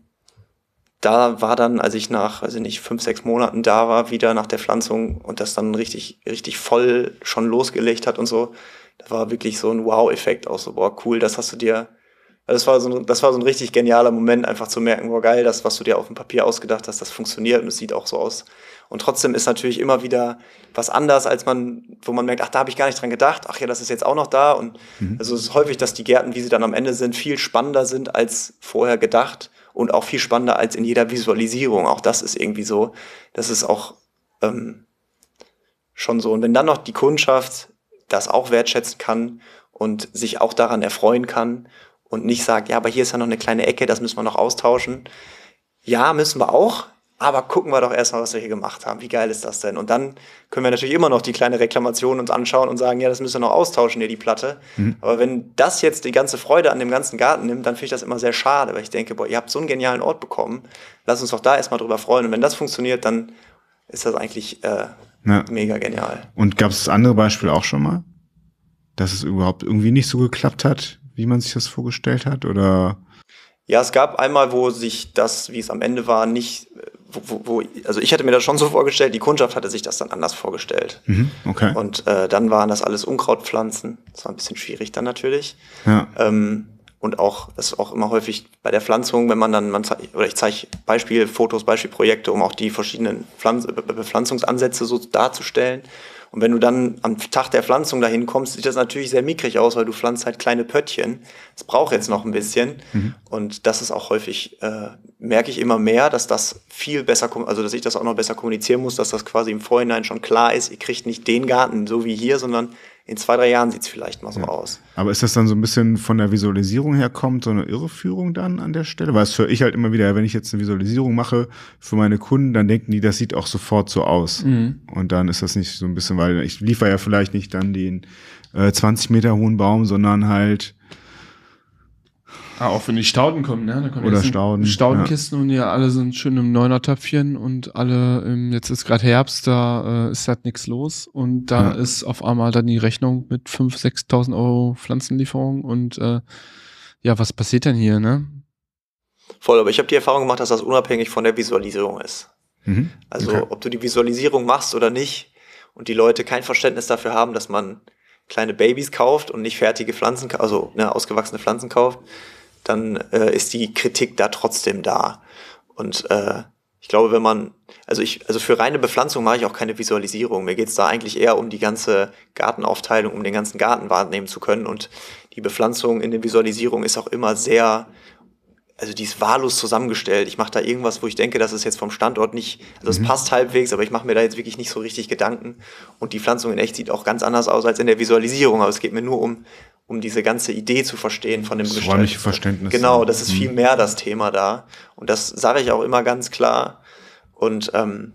da war dann, als ich nach, weiß ich nicht, fünf, sechs Monaten da war, wieder nach der Pflanzung und das dann richtig, richtig voll schon losgelegt hat und so, da war wirklich so ein Wow-Effekt auch so, boah, cool, das hast du dir, also das war so ein, das war so ein richtig genialer Moment, einfach zu merken, boah, geil, das, was du dir auf dem Papier ausgedacht hast, das funktioniert und es sieht auch so aus. Und trotzdem ist natürlich immer wieder was anders, als man, wo man merkt, ach, da habe ich gar nicht dran gedacht, ach ja, das ist jetzt auch noch da. Und mhm. also es ist häufig, dass die Gärten, wie sie dann am Ende sind, viel spannender sind als vorher gedacht und auch viel spannender als in jeder Visualisierung. Auch das ist irgendwie so, das ist auch ähm, schon so. Und wenn dann noch die Kundschaft das auch wertschätzen kann und sich auch daran erfreuen kann und nicht sagt, ja, aber hier ist ja noch eine kleine Ecke, das müssen wir noch austauschen. Ja, müssen wir auch. Aber gucken wir doch erstmal, was wir hier gemacht haben. Wie geil ist das denn? Und dann können wir natürlich immer noch die kleine Reklamation uns anschauen und sagen, ja, das müssen wir noch austauschen, hier die Platte. Mhm. Aber wenn das jetzt die ganze Freude an dem ganzen Garten nimmt, dann finde ich das immer sehr schade, weil ich denke, boah, ihr habt so einen genialen Ort bekommen. Lass uns doch da erstmal drüber freuen. Und wenn das funktioniert, dann ist das eigentlich äh, ja. mega genial. Und gab es andere Beispiele auch schon mal? Dass es überhaupt irgendwie nicht so geklappt hat, wie man sich das vorgestellt hat? Oder? Ja, es gab einmal, wo sich das, wie es am Ende war, nicht, wo, wo, also ich hatte mir das schon so vorgestellt, die Kundschaft hatte sich das dann anders vorgestellt. Mhm, okay. Und äh, dann waren das alles Unkrautpflanzen. Das war ein bisschen schwierig dann natürlich. Ja. Ähm, und auch, das ist auch immer häufig bei der Pflanzung, wenn man dann, man zeig, oder ich zeige Beispielfotos, Beispielprojekte, um auch die verschiedenen Pflanz, Bepflanzungsansätze so darzustellen. Und wenn du dann am Tag der Pflanzung dahin kommst, sieht das natürlich sehr mickrig aus, weil du pflanzt halt kleine Pöttchen. Das braucht jetzt noch ein bisschen. Mhm. Und das ist auch häufig, äh, merke ich immer mehr, dass das viel besser, also dass ich das auch noch besser kommunizieren muss, dass das quasi im Vorhinein schon klar ist, ihr kriegt nicht den Garten so wie hier, sondern in zwei, drei Jahren sieht es vielleicht mal so ja. aus. Aber ist das dann so ein bisschen von der Visualisierung her kommt, so eine Irreführung dann an der Stelle? Weil das höre ich halt immer wieder, wenn ich jetzt eine Visualisierung mache für meine Kunden, dann denken die, das sieht auch sofort so aus. Mhm. Und dann ist das nicht so ein bisschen, weil ich liefere ja vielleicht nicht dann den äh, zwanzig Meter hohen Baum, sondern halt Ah, auch wenn die Stauden kommen, ne? Da kommen Oder jetzt Stauden. Staudenkisten ja. Und ja, alle sind schön im Neunertöpfchen und alle, ähm, jetzt ist gerade Herbst, da äh, ist halt nichts los und da ja. ist auf einmal dann die Rechnung mit fünftausend, sechstausend Euro Pflanzenlieferung und äh, ja, was passiert denn hier, ne? Voll, aber ich habe die Erfahrung gemacht, dass das unabhängig von der Visualisierung ist. Mhm. Also okay. ob du die Visualisierung machst oder nicht und die Leute kein Verständnis dafür haben, dass man kleine Babys kauft und nicht fertige Pflanzen, also ne, ausgewachsene Pflanzen kauft, dann äh, ist die Kritik da trotzdem da. Und äh, Ich glaube, wenn man, also ich, also für reine Bepflanzung mache ich auch keine Visualisierung. Mir geht es da eigentlich eher um die ganze Gartenaufteilung, um den ganzen Garten wahrnehmen zu können. Und die Bepflanzung in der Visualisierung ist auch immer sehr, also die ist wahllos zusammengestellt. Ich mache da irgendwas, wo ich denke, das ist jetzt vom Standort nicht, also es mhm. passt halbwegs, aber ich mache mir da jetzt wirklich nicht so richtig Gedanken. Und die Pflanzung in echt sieht auch ganz anders aus als in der Visualisierung. Aber es geht mir nur um, um diese ganze Idee zu verstehen von dem das räumliche Verständnis. Genau, das ist mhm. viel mehr das Thema da. Und das sage ich auch immer ganz klar. Und ähm,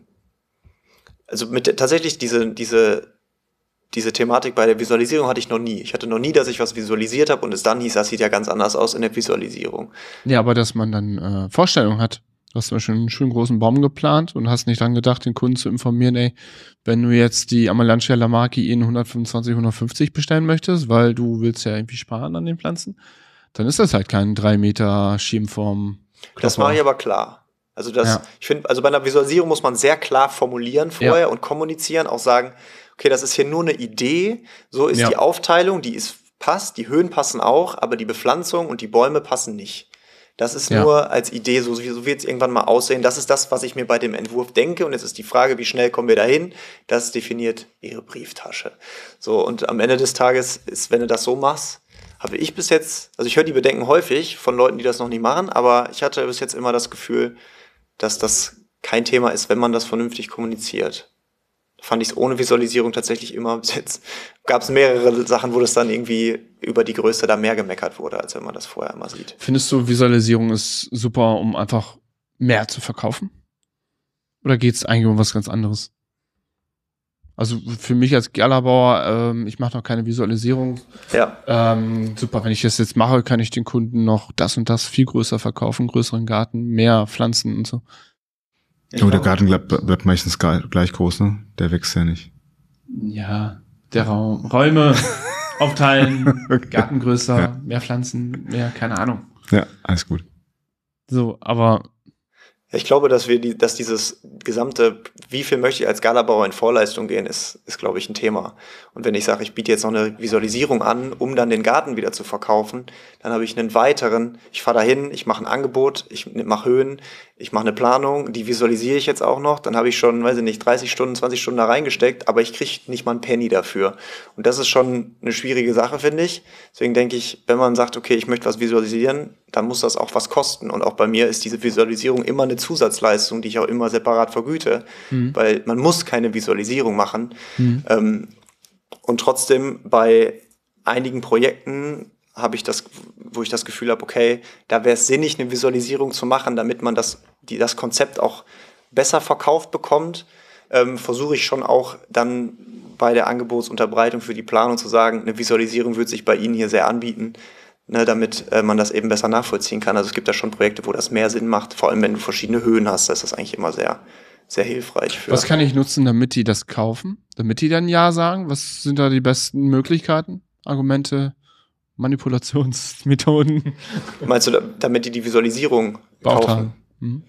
also mit der, tatsächlich diese, diese, diese Thematik bei der Visualisierung hatte ich noch nie. Ich hatte noch nie, dass ich was visualisiert habe und es dann hieß, das sieht ja ganz anders aus in der Visualisierung. Ja, aber dass man dann äh, Vorstellungen hat. Du hast zum Beispiel einen schönen großen Baum geplant und hast nicht dran gedacht, den Kunden zu informieren, ey, wenn du jetzt die Amalantia Lamaki in hundertfünfundzwanzig, hundertfünfzig bestellen möchtest, weil du willst ja irgendwie sparen an den Pflanzen, dann ist das halt kein drei Meter Schirmform. Das mache ich aber klar. Also das, ja. ich finde, also bei einer Visualisierung muss man sehr klar formulieren vorher ja. und kommunizieren, auch sagen, okay, das ist hier nur eine Idee, so ist ja. die Aufteilung, die ist passt, die Höhen passen auch, aber die Bepflanzung und die Bäume passen nicht. Das ist ja. nur als Idee, so, so wird es irgendwann mal aussehen. Das ist das, was ich mir bei dem Entwurf denke. Und jetzt ist die Frage, wie schnell kommen wir dahin? Das definiert Ihre Brieftasche. So, und am Ende des Tages ist, wenn du das so machst, habe ich bis jetzt, also ich höre die Bedenken häufig von Leuten, die das noch nicht machen, aber ich hatte bis jetzt immer das Gefühl, dass das kein Thema ist, wenn man das vernünftig kommuniziert. Fand ich es ohne Visualisierung tatsächlich immer, bis jetzt gab es mehrere Sachen, wo das dann irgendwie über die Größe da mehr gemeckert wurde, als wenn man das vorher immer sieht. Findest du, Visualisierung ist super, um einfach mehr zu verkaufen? Oder geht es eigentlich um was ganz anderes? Also für mich als Gallerbauer, ähm, ich mache noch keine Visualisierung. Ja. Ähm, super, wenn ich das jetzt mache, kann ich den Kunden noch das und das viel größer verkaufen, größeren Garten, mehr Pflanzen und so. Oh, der Garten bleibt, bleibt meistens gleich groß, ne? Der wächst ja nicht. Ja, der Raum, Räume aufteilen, okay. Garten größer, ja. mehr Pflanzen, mehr, keine Ahnung. Ja, alles gut. So, aber ich glaube, dass wir die, dass dieses gesamte, wie viel möchte ich als Galabauer in Vorleistung gehen, ist, ist, glaube ich, ein Thema. Und wenn ich sage, ich biete jetzt noch eine Visualisierung an, um dann den Garten wieder zu verkaufen, dann habe ich einen weiteren, ich fahre dahin, ich mache ein Angebot, ich mache Höhen, ich mache eine Planung, die visualisiere ich jetzt auch noch, dann habe ich schon, weiß ich nicht, dreißig Stunden, zwanzig Stunden da reingesteckt, aber ich kriege nicht mal einen Penny dafür. Und das ist schon eine schwierige Sache, finde ich. Deswegen denke ich, wenn man sagt, okay, ich möchte was visualisieren, dann muss das auch was kosten. Und auch bei mir ist diese Visualisierung immer eine Zusatzleistung, die ich auch immer separat vergüte, mhm. weil man muss keine Visualisierung machen. Mhm. Ähm, und trotzdem bei einigen Projekten habe ich das, wo ich das Gefühl habe, okay, da wäre es sinnig, eine Visualisierung zu machen, damit man das, die, das Konzept auch besser verkauft bekommt, ähm, versuche ich schon auch dann bei der Angebotsunterbreitung für die Planung zu sagen, eine Visualisierung würde sich bei Ihnen hier sehr anbieten, ne, damit äh, man das eben besser nachvollziehen kann. Also es gibt da schon Projekte, wo das mehr Sinn macht, vor allem wenn du verschiedene Höhen hast, da ist das eigentlich immer sehr, sehr hilfreich. Für Was kann ich nutzen, damit die das kaufen? Damit die dann Ja sagen? Was sind da die besten Möglichkeiten, Argumente, Manipulationsmethoden? Meinst du, damit die die Visualisierung kaufen? Mhm.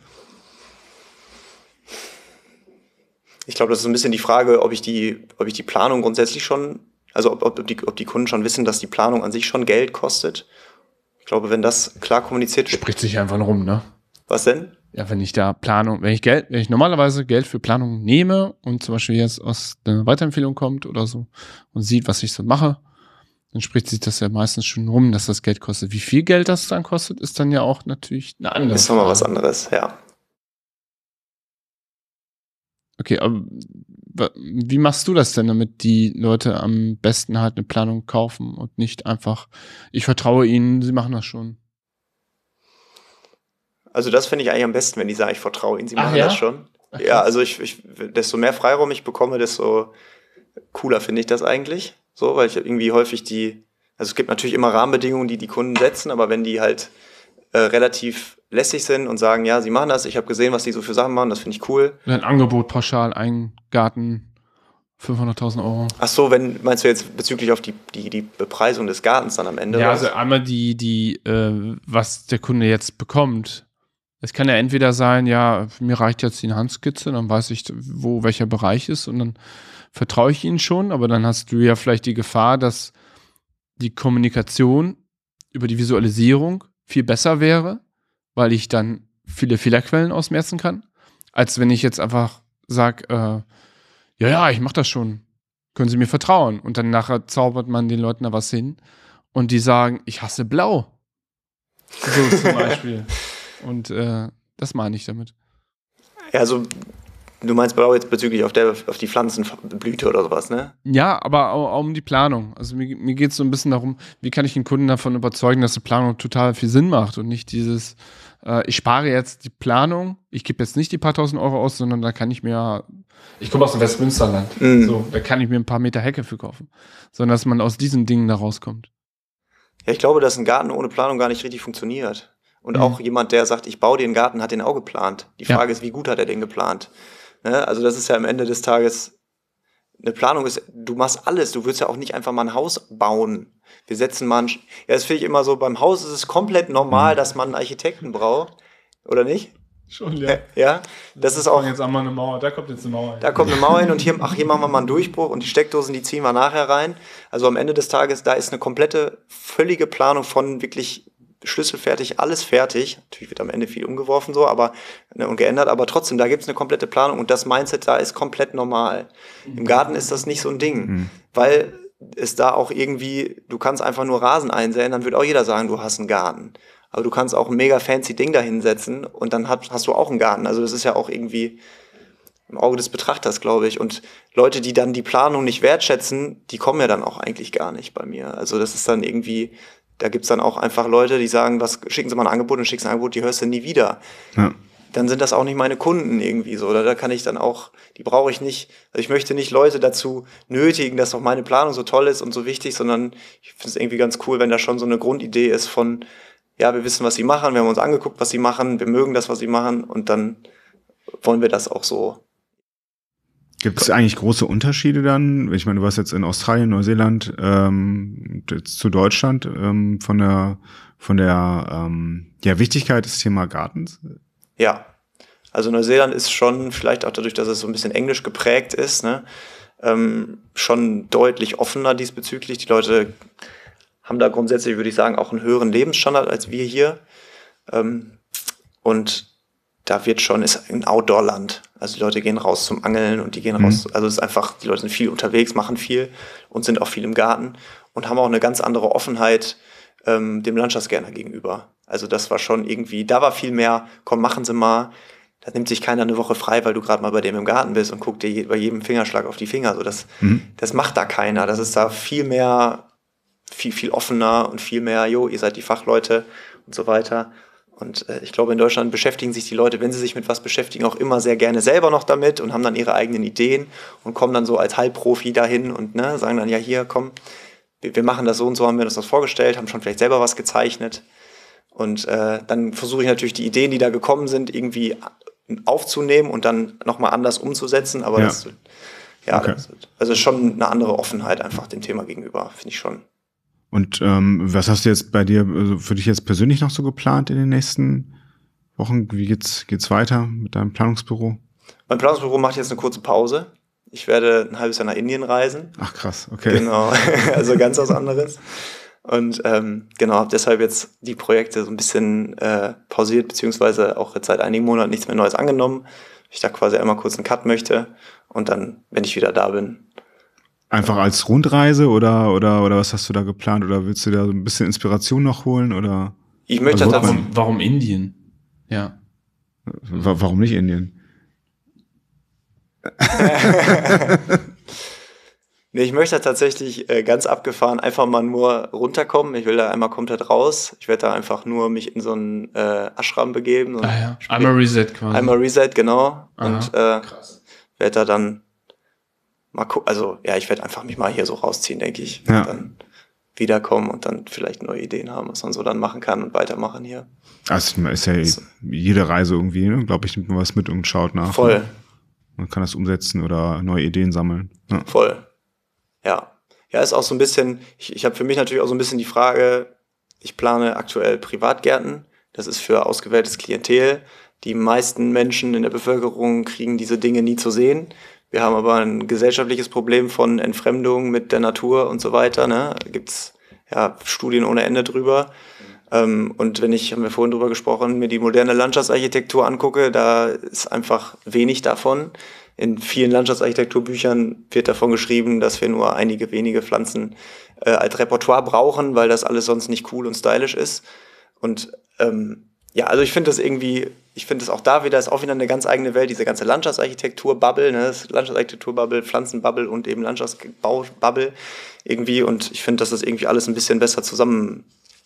Ich glaube, das ist ein bisschen die Frage, ob ich die, ob ich die Planung grundsätzlich schon, also ob, ob, die, ob die Kunden schon wissen, dass die Planung an sich schon Geld kostet. Ich glaube, wenn das klar kommuniziert wird. Spricht sich einfach rum, ne? Was denn? Ja, wenn ich da Planung, wenn ich Geld, wenn ich normalerweise Geld für Planung nehme und zum Beispiel jetzt aus einer Weiterempfehlung kommt oder so und sieht, was ich so mache, dann spricht sich das ja meistens schon rum, dass das Geld kostet. Wie viel Geld das dann kostet, ist dann ja auch natürlich eine andere Ist nochmal was anderes, ja. Okay, aber wie machst du das denn, damit die Leute am besten halt eine Planung kaufen und nicht einfach, ich vertraue ihnen, sie machen das schon? Also das finde ich eigentlich am besten, wenn die sagen, ich vertraue ihnen, sie machen Ach, ja? das schon. Ach, ja, also ich, ich, desto mehr Freiraum ich bekomme, desto cooler finde ich das eigentlich. So, weil ich irgendwie häufig die, also es gibt natürlich immer Rahmenbedingungen, die die Kunden setzen, aber wenn die halt äh, relativ lässig sind und sagen, ja, sie machen das, ich habe gesehen, was die so für Sachen machen, das finde ich cool. Ein Angebot pauschal, ein Garten, fünfhunderttausend Euro. Ach so, wenn, meinst du jetzt bezüglich auf die, die, die Bepreisung des Gartens dann am Ende? Ja, was? also einmal die, die, äh, was der Kunde jetzt bekommt. Es kann ja entweder sein, ja, mir reicht jetzt die Handskizze, dann weiß ich, wo welcher Bereich ist und dann vertraue ich ihnen schon, aber dann hast du ja vielleicht die Gefahr, dass die Kommunikation über die Visualisierung viel besser wäre, weil ich dann viele Fehlerquellen ausmerzen kann. als wenn ich jetzt einfach sage, äh, ja, ja, ich mach das schon. Können Sie mir vertrauen? Und dann nachher zaubert man den Leuten da was hin und die sagen, ich hasse Blau. So zum Beispiel. Und äh, das meine ich damit. Ja, also du meinst Blau jetzt bezüglich auf, der, auf die Pflanzenblüte oder sowas, ne? Ja, aber auch, auch um die Planung. Also mir, mir geht es so ein bisschen darum, wie kann ich den Kunden davon überzeugen, dass die Planung total viel Sinn macht und nicht dieses, äh, ich spare jetzt die Planung, ich gebe jetzt nicht die paar tausend Euro aus, sondern da kann ich mir, ich komme aus dem Westmünsterland, Mhm. so, da kann ich mir ein paar Meter Hecke für kaufen. Sondern dass man aus diesen Dingen da rauskommt. Ja, ich glaube, dass ein Garten ohne Planung gar nicht richtig funktioniert. Und Mhm. auch jemand, der sagt, ich baue dir einen Garten, hat den auch geplant. Die Ja. Frage ist, wie gut hat er den geplant? Ne? Also das ist ja am Ende des Tages, eine Planung ist, du machst alles. Du willst ja auch nicht einfach mal ein Haus bauen. Wir setzen mal ein, ja, das finde ich immer so, beim Haus ist es komplett normal, dass man einen Architekten braucht. Oder nicht? Schon, Ja, das ist auch, jetzt einmal eine Mauer, da kommt jetzt eine Mauer. da kommt eine Mauer hin und hier, ach, hier machen wir mal einen Durchbruch und die Steckdosen, die ziehen wir nachher rein. Also am Ende des Tages, da ist eine komplette, völlige Planung von wirklich schlüsselfertig, alles fertig. Natürlich wird am Ende viel umgeworfen so, aber ne, und geändert, aber trotzdem, da gibt es eine komplette Planung und das Mindset da ist komplett normal. Im Garten ist das nicht so ein Ding, Mhm. weil es da auch irgendwie, du kannst einfach nur Rasen einsäen, dann wird auch jeder sagen, du hast einen Garten. Aber du kannst auch ein mega fancy Ding da hinsetzen und dann hast, hast du auch einen Garten. Also das ist ja auch irgendwie im Auge des Betrachters, glaube ich. Und Leute, die dann die Planung nicht wertschätzen, die kommen ja dann auch eigentlich gar nicht bei mir. Also das ist dann irgendwie, da gibt's dann auch einfach Leute, die sagen, was, schicken Sie mal ein Angebot und schickst ein Angebot, die hörst du nie wieder. Ja. Dann sind das auch nicht meine Kunden irgendwie so. Oder da kann ich dann auch, die brauche ich nicht, also ich möchte nicht Leute dazu nötigen, dass doch meine Planung so toll ist und so wichtig, sondern ich finde es irgendwie ganz cool, wenn da schon so eine Grundidee ist von, ja, wir wissen, was sie machen, wir haben uns angeguckt, was sie machen, wir mögen das, was sie machen und dann wollen wir das auch so. Gibt es eigentlich große Unterschiede dann? Ich meine, du warst jetzt in Australien, Neuseeland, ähm, jetzt zu Deutschland, ähm, von der von der ähm, ja, Wichtigkeit des Thema Gartens? Ja, also Neuseeland ist schon, vielleicht auch dadurch, dass es so ein bisschen englisch geprägt ist, ne, ähm, schon deutlich offener diesbezüglich. Die Leute haben da grundsätzlich, würde ich sagen, auch einen höheren Lebensstandard als wir hier. Ähm, und da wird schon, ist ein Outdoor-Land. Also die Leute gehen raus zum Angeln und die gehen Mhm. raus, also es ist einfach, die Leute sind viel unterwegs, machen viel und sind auch viel im Garten und haben auch eine ganz andere Offenheit ähm, dem Landschaftsgärtner gegenüber. Also das war schon irgendwie, da war viel mehr, komm, machen Sie mal. Da nimmt sich keiner eine Woche frei, weil du gerade mal bei dem im Garten bist und guckt dir je, bei jedem Fingerschlag auf die Finger. So, das, Mhm. das macht da keiner. Das ist da viel mehr, viel, viel offener und viel mehr, jo, ihr seid die Fachleute und so weiter. Und äh, ich glaube, in Deutschland beschäftigen sich die Leute, wenn sie sich mit was beschäftigen, auch immer sehr gerne selber noch damit und haben dann ihre eigenen Ideen und kommen dann so als Halbprofi dahin und ne, sagen dann, ja, hier, komm, wir, wir machen das so und so, haben wir uns das vorgestellt, haben schon vielleicht selber was gezeichnet. Und äh, dann versuche ich natürlich die Ideen, die da gekommen sind, irgendwie aufzunehmen und dann nochmal anders umzusetzen. Aber Ja. das, ja, Okay. das, also schon eine andere Offenheit einfach dem Thema gegenüber, finde ich schon. Und ähm, was hast du jetzt bei dir, also für dich jetzt persönlich noch so geplant in den nächsten Wochen? Wie geht's geht's weiter mit deinem Planungsbüro? Mein Planungsbüro macht jetzt eine kurze Pause. Ich werde ein halbes Jahr nach Indien reisen. Ach krass, okay. Genau, also ganz was anderes. Und ähm, genau, habe deshalb jetzt die Projekte so ein bisschen äh, pausiert, beziehungsweise auch jetzt seit einigen Monaten nichts mehr Neues angenommen. Ich da quasi einmal kurz einen Cut möchte und dann, wenn ich wieder da bin. Einfach als Rundreise oder oder oder was hast du da geplant? Oder willst du da so ein bisschen Inspiration noch holen? Oder Ich möchte Also, tatsächlich. Warum, warum Indien? Ja. wa- warum nicht Indien? Nee, ich möchte tatsächlich äh, ganz abgefahren einfach mal nur runterkommen. Ich will da einmal komplett raus. Ich werde da einfach nur mich in so einen äh, Ashram begeben. So Ah ja. Einmal Reset quasi. Einmal Reset, genau. Aha. Und äh, Krass. werde da dann mal gucken. Also ja, ich werde einfach mich mal hier so rausziehen, denke ich. Ja. Und dann wiederkommen und dann vielleicht neue Ideen haben, was man so dann machen kann und weitermachen hier. Also ist ja jede Reise irgendwie, ne? Glaube ich, nimmt man was mit und schaut nach. Voll, Ne? Man kann das umsetzen oder neue Ideen sammeln. Ja. voll. Ja. Ja, ist auch so ein bisschen, ich, ich habe für mich natürlich auch so ein bisschen die Frage, ich plane aktuell Privatgärten. Das ist für ausgewähltes Klientel. Die meisten Menschen in der Bevölkerung kriegen diese Dinge nie zu sehen. Wir haben aber ein gesellschaftliches Problem von Entfremdung mit der Natur und so weiter. Ne? Da gibt's ja Studien ohne Ende drüber. Ähm, und wenn ich, haben wir vorhin drüber gesprochen, mir die moderne Landschaftsarchitektur angucke, da ist einfach wenig davon. In vielen Landschaftsarchitekturbüchern wird davon geschrieben, dass wir nur einige wenige Pflanzen äh, als Repertoire brauchen, weil das alles sonst nicht cool und stylisch ist. Und ähm, ja, also ich finde das irgendwie, ich finde das auch da wieder, ist auch wieder eine ganz eigene Welt, diese ganze Landschaftsarchitektur-Bubble, ne, das Landschaftsarchitektur-Bubble, Pflanzen-Bubble und eben Landschaftsbau-Bubble irgendwie. Und ich finde, dass das irgendwie alles ein bisschen besser zusammen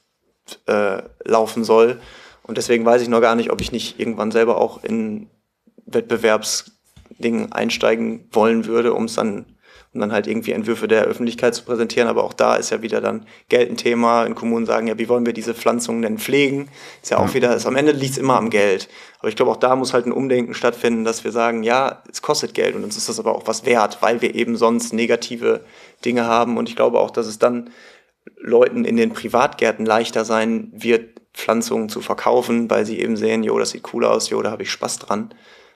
äh, laufen soll. Und deswegen weiß ich noch gar nicht, ob ich nicht irgendwann selber auch in Wettbewerbsdingen einsteigen wollen würde, um es dann um dann halt irgendwie Entwürfe der Öffentlichkeit zu präsentieren. Aber auch da ist ja wieder dann Geld ein Thema. In Kommunen sagen, ja, wie wollen wir diese Pflanzungen denn pflegen? Ist ja auch wieder, ist, am Ende liegt es immer am Geld. Aber ich glaube, auch da muss halt ein Umdenken stattfinden, dass wir sagen, ja, es kostet Geld und uns ist das aber auch was wert, weil wir eben sonst negative Dinge haben. Und ich glaube auch, dass es dann Leuten in den Privatgärten leichter sein wird, Pflanzungen zu verkaufen, weil sie eben sehen, jo, das sieht cool aus, jo, da habe ich Spaß dran.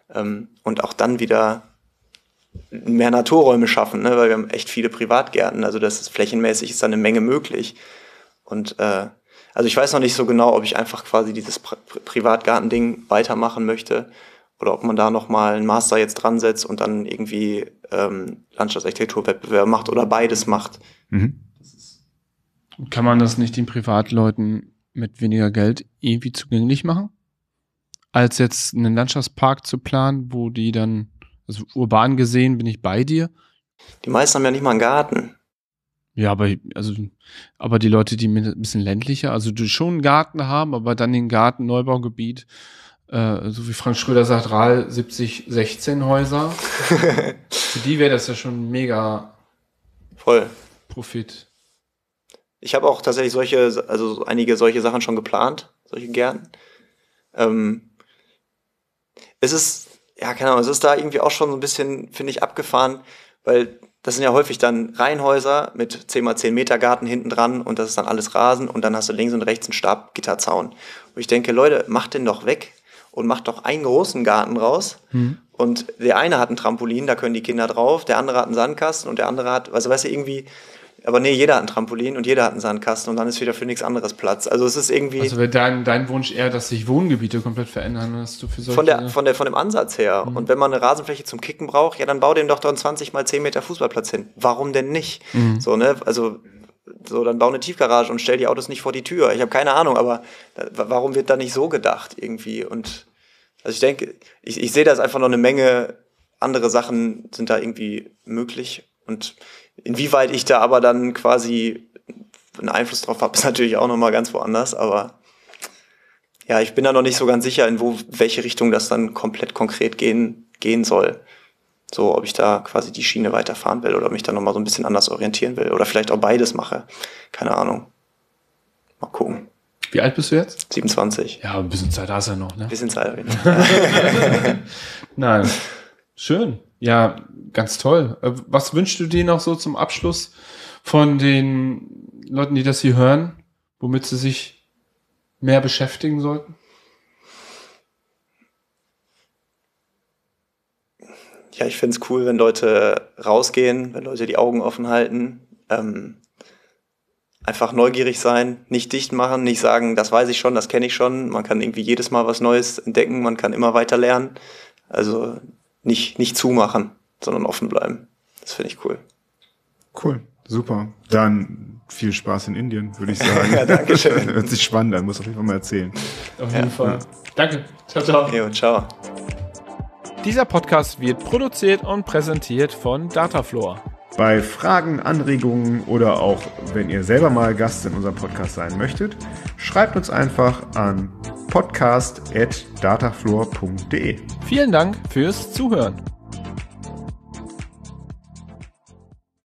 Und auch dann wieder mehr Naturräume schaffen, ne? Weil wir haben echt viele Privatgärten, also das ist flächenmäßig ist da eine Menge möglich. Und äh, also ich weiß noch nicht so genau, ob ich einfach quasi dieses Pri- Privatgarten-Ding weitermachen möchte oder ob man da nochmal einen Master jetzt dran setzt und dann irgendwie ähm, Landschaftsarchitekturwettbewerb macht oder beides macht. Mhm. Kann man das nicht den Privatleuten mit weniger Geld irgendwie zugänglich machen? Als jetzt einen Landschaftspark zu planen, wo die dann, also urban gesehen bin ich bei dir. Die meisten haben ja nicht mal einen Garten. Ja, aber, also, aber die Leute, die ein bisschen ländlicher, also die schon einen Garten haben, aber dann den Garten, Neubaugebiet, äh, so wie Frank Schröder sagt, R A L siebzig sechzehn Häuser. Für die wäre das ja schon mega Voll. Profit. Ich habe auch tatsächlich solche, also einige solche Sachen schon geplant, solche Gärten. Ähm, es ist, ja, keine Ahnung, es ist da irgendwie auch schon so ein bisschen, finde ich, abgefahren, weil das sind ja häufig dann Reihenhäuser mit zehn mal zehn Meter Garten hinten dran und das ist dann alles Rasen und dann hast du links und rechts einen Stabgitterzaun. Und ich denke, Leute, macht den doch weg und macht doch einen großen Garten raus. Mhm. Und der eine hat ein Trampolin, da können die Kinder drauf, der andere hat einen Sandkasten und der andere hat, also weißt du, irgendwie, aber nee, jeder hat ein Trampolin und jeder hat einen Sandkasten und dann ist wieder für nichts anderes Platz. Also es ist irgendwie... Also wäre dein, dein Wunsch eher, dass sich Wohngebiete komplett verändern, dass du für solche... Von, der, von, der, von dem Ansatz her. Mhm. Und wenn man eine Rasenfläche zum Kicken braucht, ja, dann bau dem doch dann zwanzig mal zehn Meter Fußballplatz hin. Warum denn nicht? Mhm. So, ne, also... So, dann bau eine Tiefgarage und stell die Autos nicht vor die Tür. Ich habe keine Ahnung, aber warum wird da nicht so gedacht irgendwie? Und also ich denke, ich, ich sehe da einfach noch eine Menge andere Sachen sind da irgendwie möglich. Und inwieweit ich da aber dann quasi einen Einfluss drauf habe, ist natürlich auch nochmal ganz woanders. Aber ja, ich bin da noch nicht so ganz sicher, in wo, welche Richtung das dann komplett konkret gehen, gehen soll. So, ob ich da quasi die Schiene weiterfahren will oder mich da nochmal so ein bisschen anders orientieren will. Oder vielleicht auch beides mache. Keine Ahnung. Mal gucken. Wie alt bist du jetzt? siebenundzwanzig. Ja, ein bisschen Zeit hast du ja noch, ne? Ein bisschen Zeit habe ich noch. Nein. Schön. Ja, ganz toll. Was wünschst du dir noch so zum Abschluss von den Leuten, die das hier hören, womit sie sich mehr beschäftigen sollten? Ja, ich finde es cool, wenn Leute rausgehen, wenn Leute die Augen offen halten, ähm, einfach neugierig sein, nicht dicht machen, nicht sagen, das weiß ich schon, das kenne ich schon. Man kann irgendwie jedes Mal was Neues entdecken, man kann immer weiter lernen. Also nicht, nicht zumachen, sondern offen bleiben. Das finde ich cool. Cool, super. Dann viel Spaß in Indien, würde ich sagen. Ja, danke schön. Hört sich spannend an, muss auf jeden Fall mal erzählen. Auf jeden ja. Fall. Danke. Ciao, ciao. Jo, ciao. Dieser Podcast wird produziert und präsentiert von Datafloor. Bei Fragen, Anregungen oder auch wenn ihr selber mal Gast in unserem Podcast sein möchtet, schreibt uns einfach an podcast at datafloor punkt de. Vielen Dank fürs Zuhören.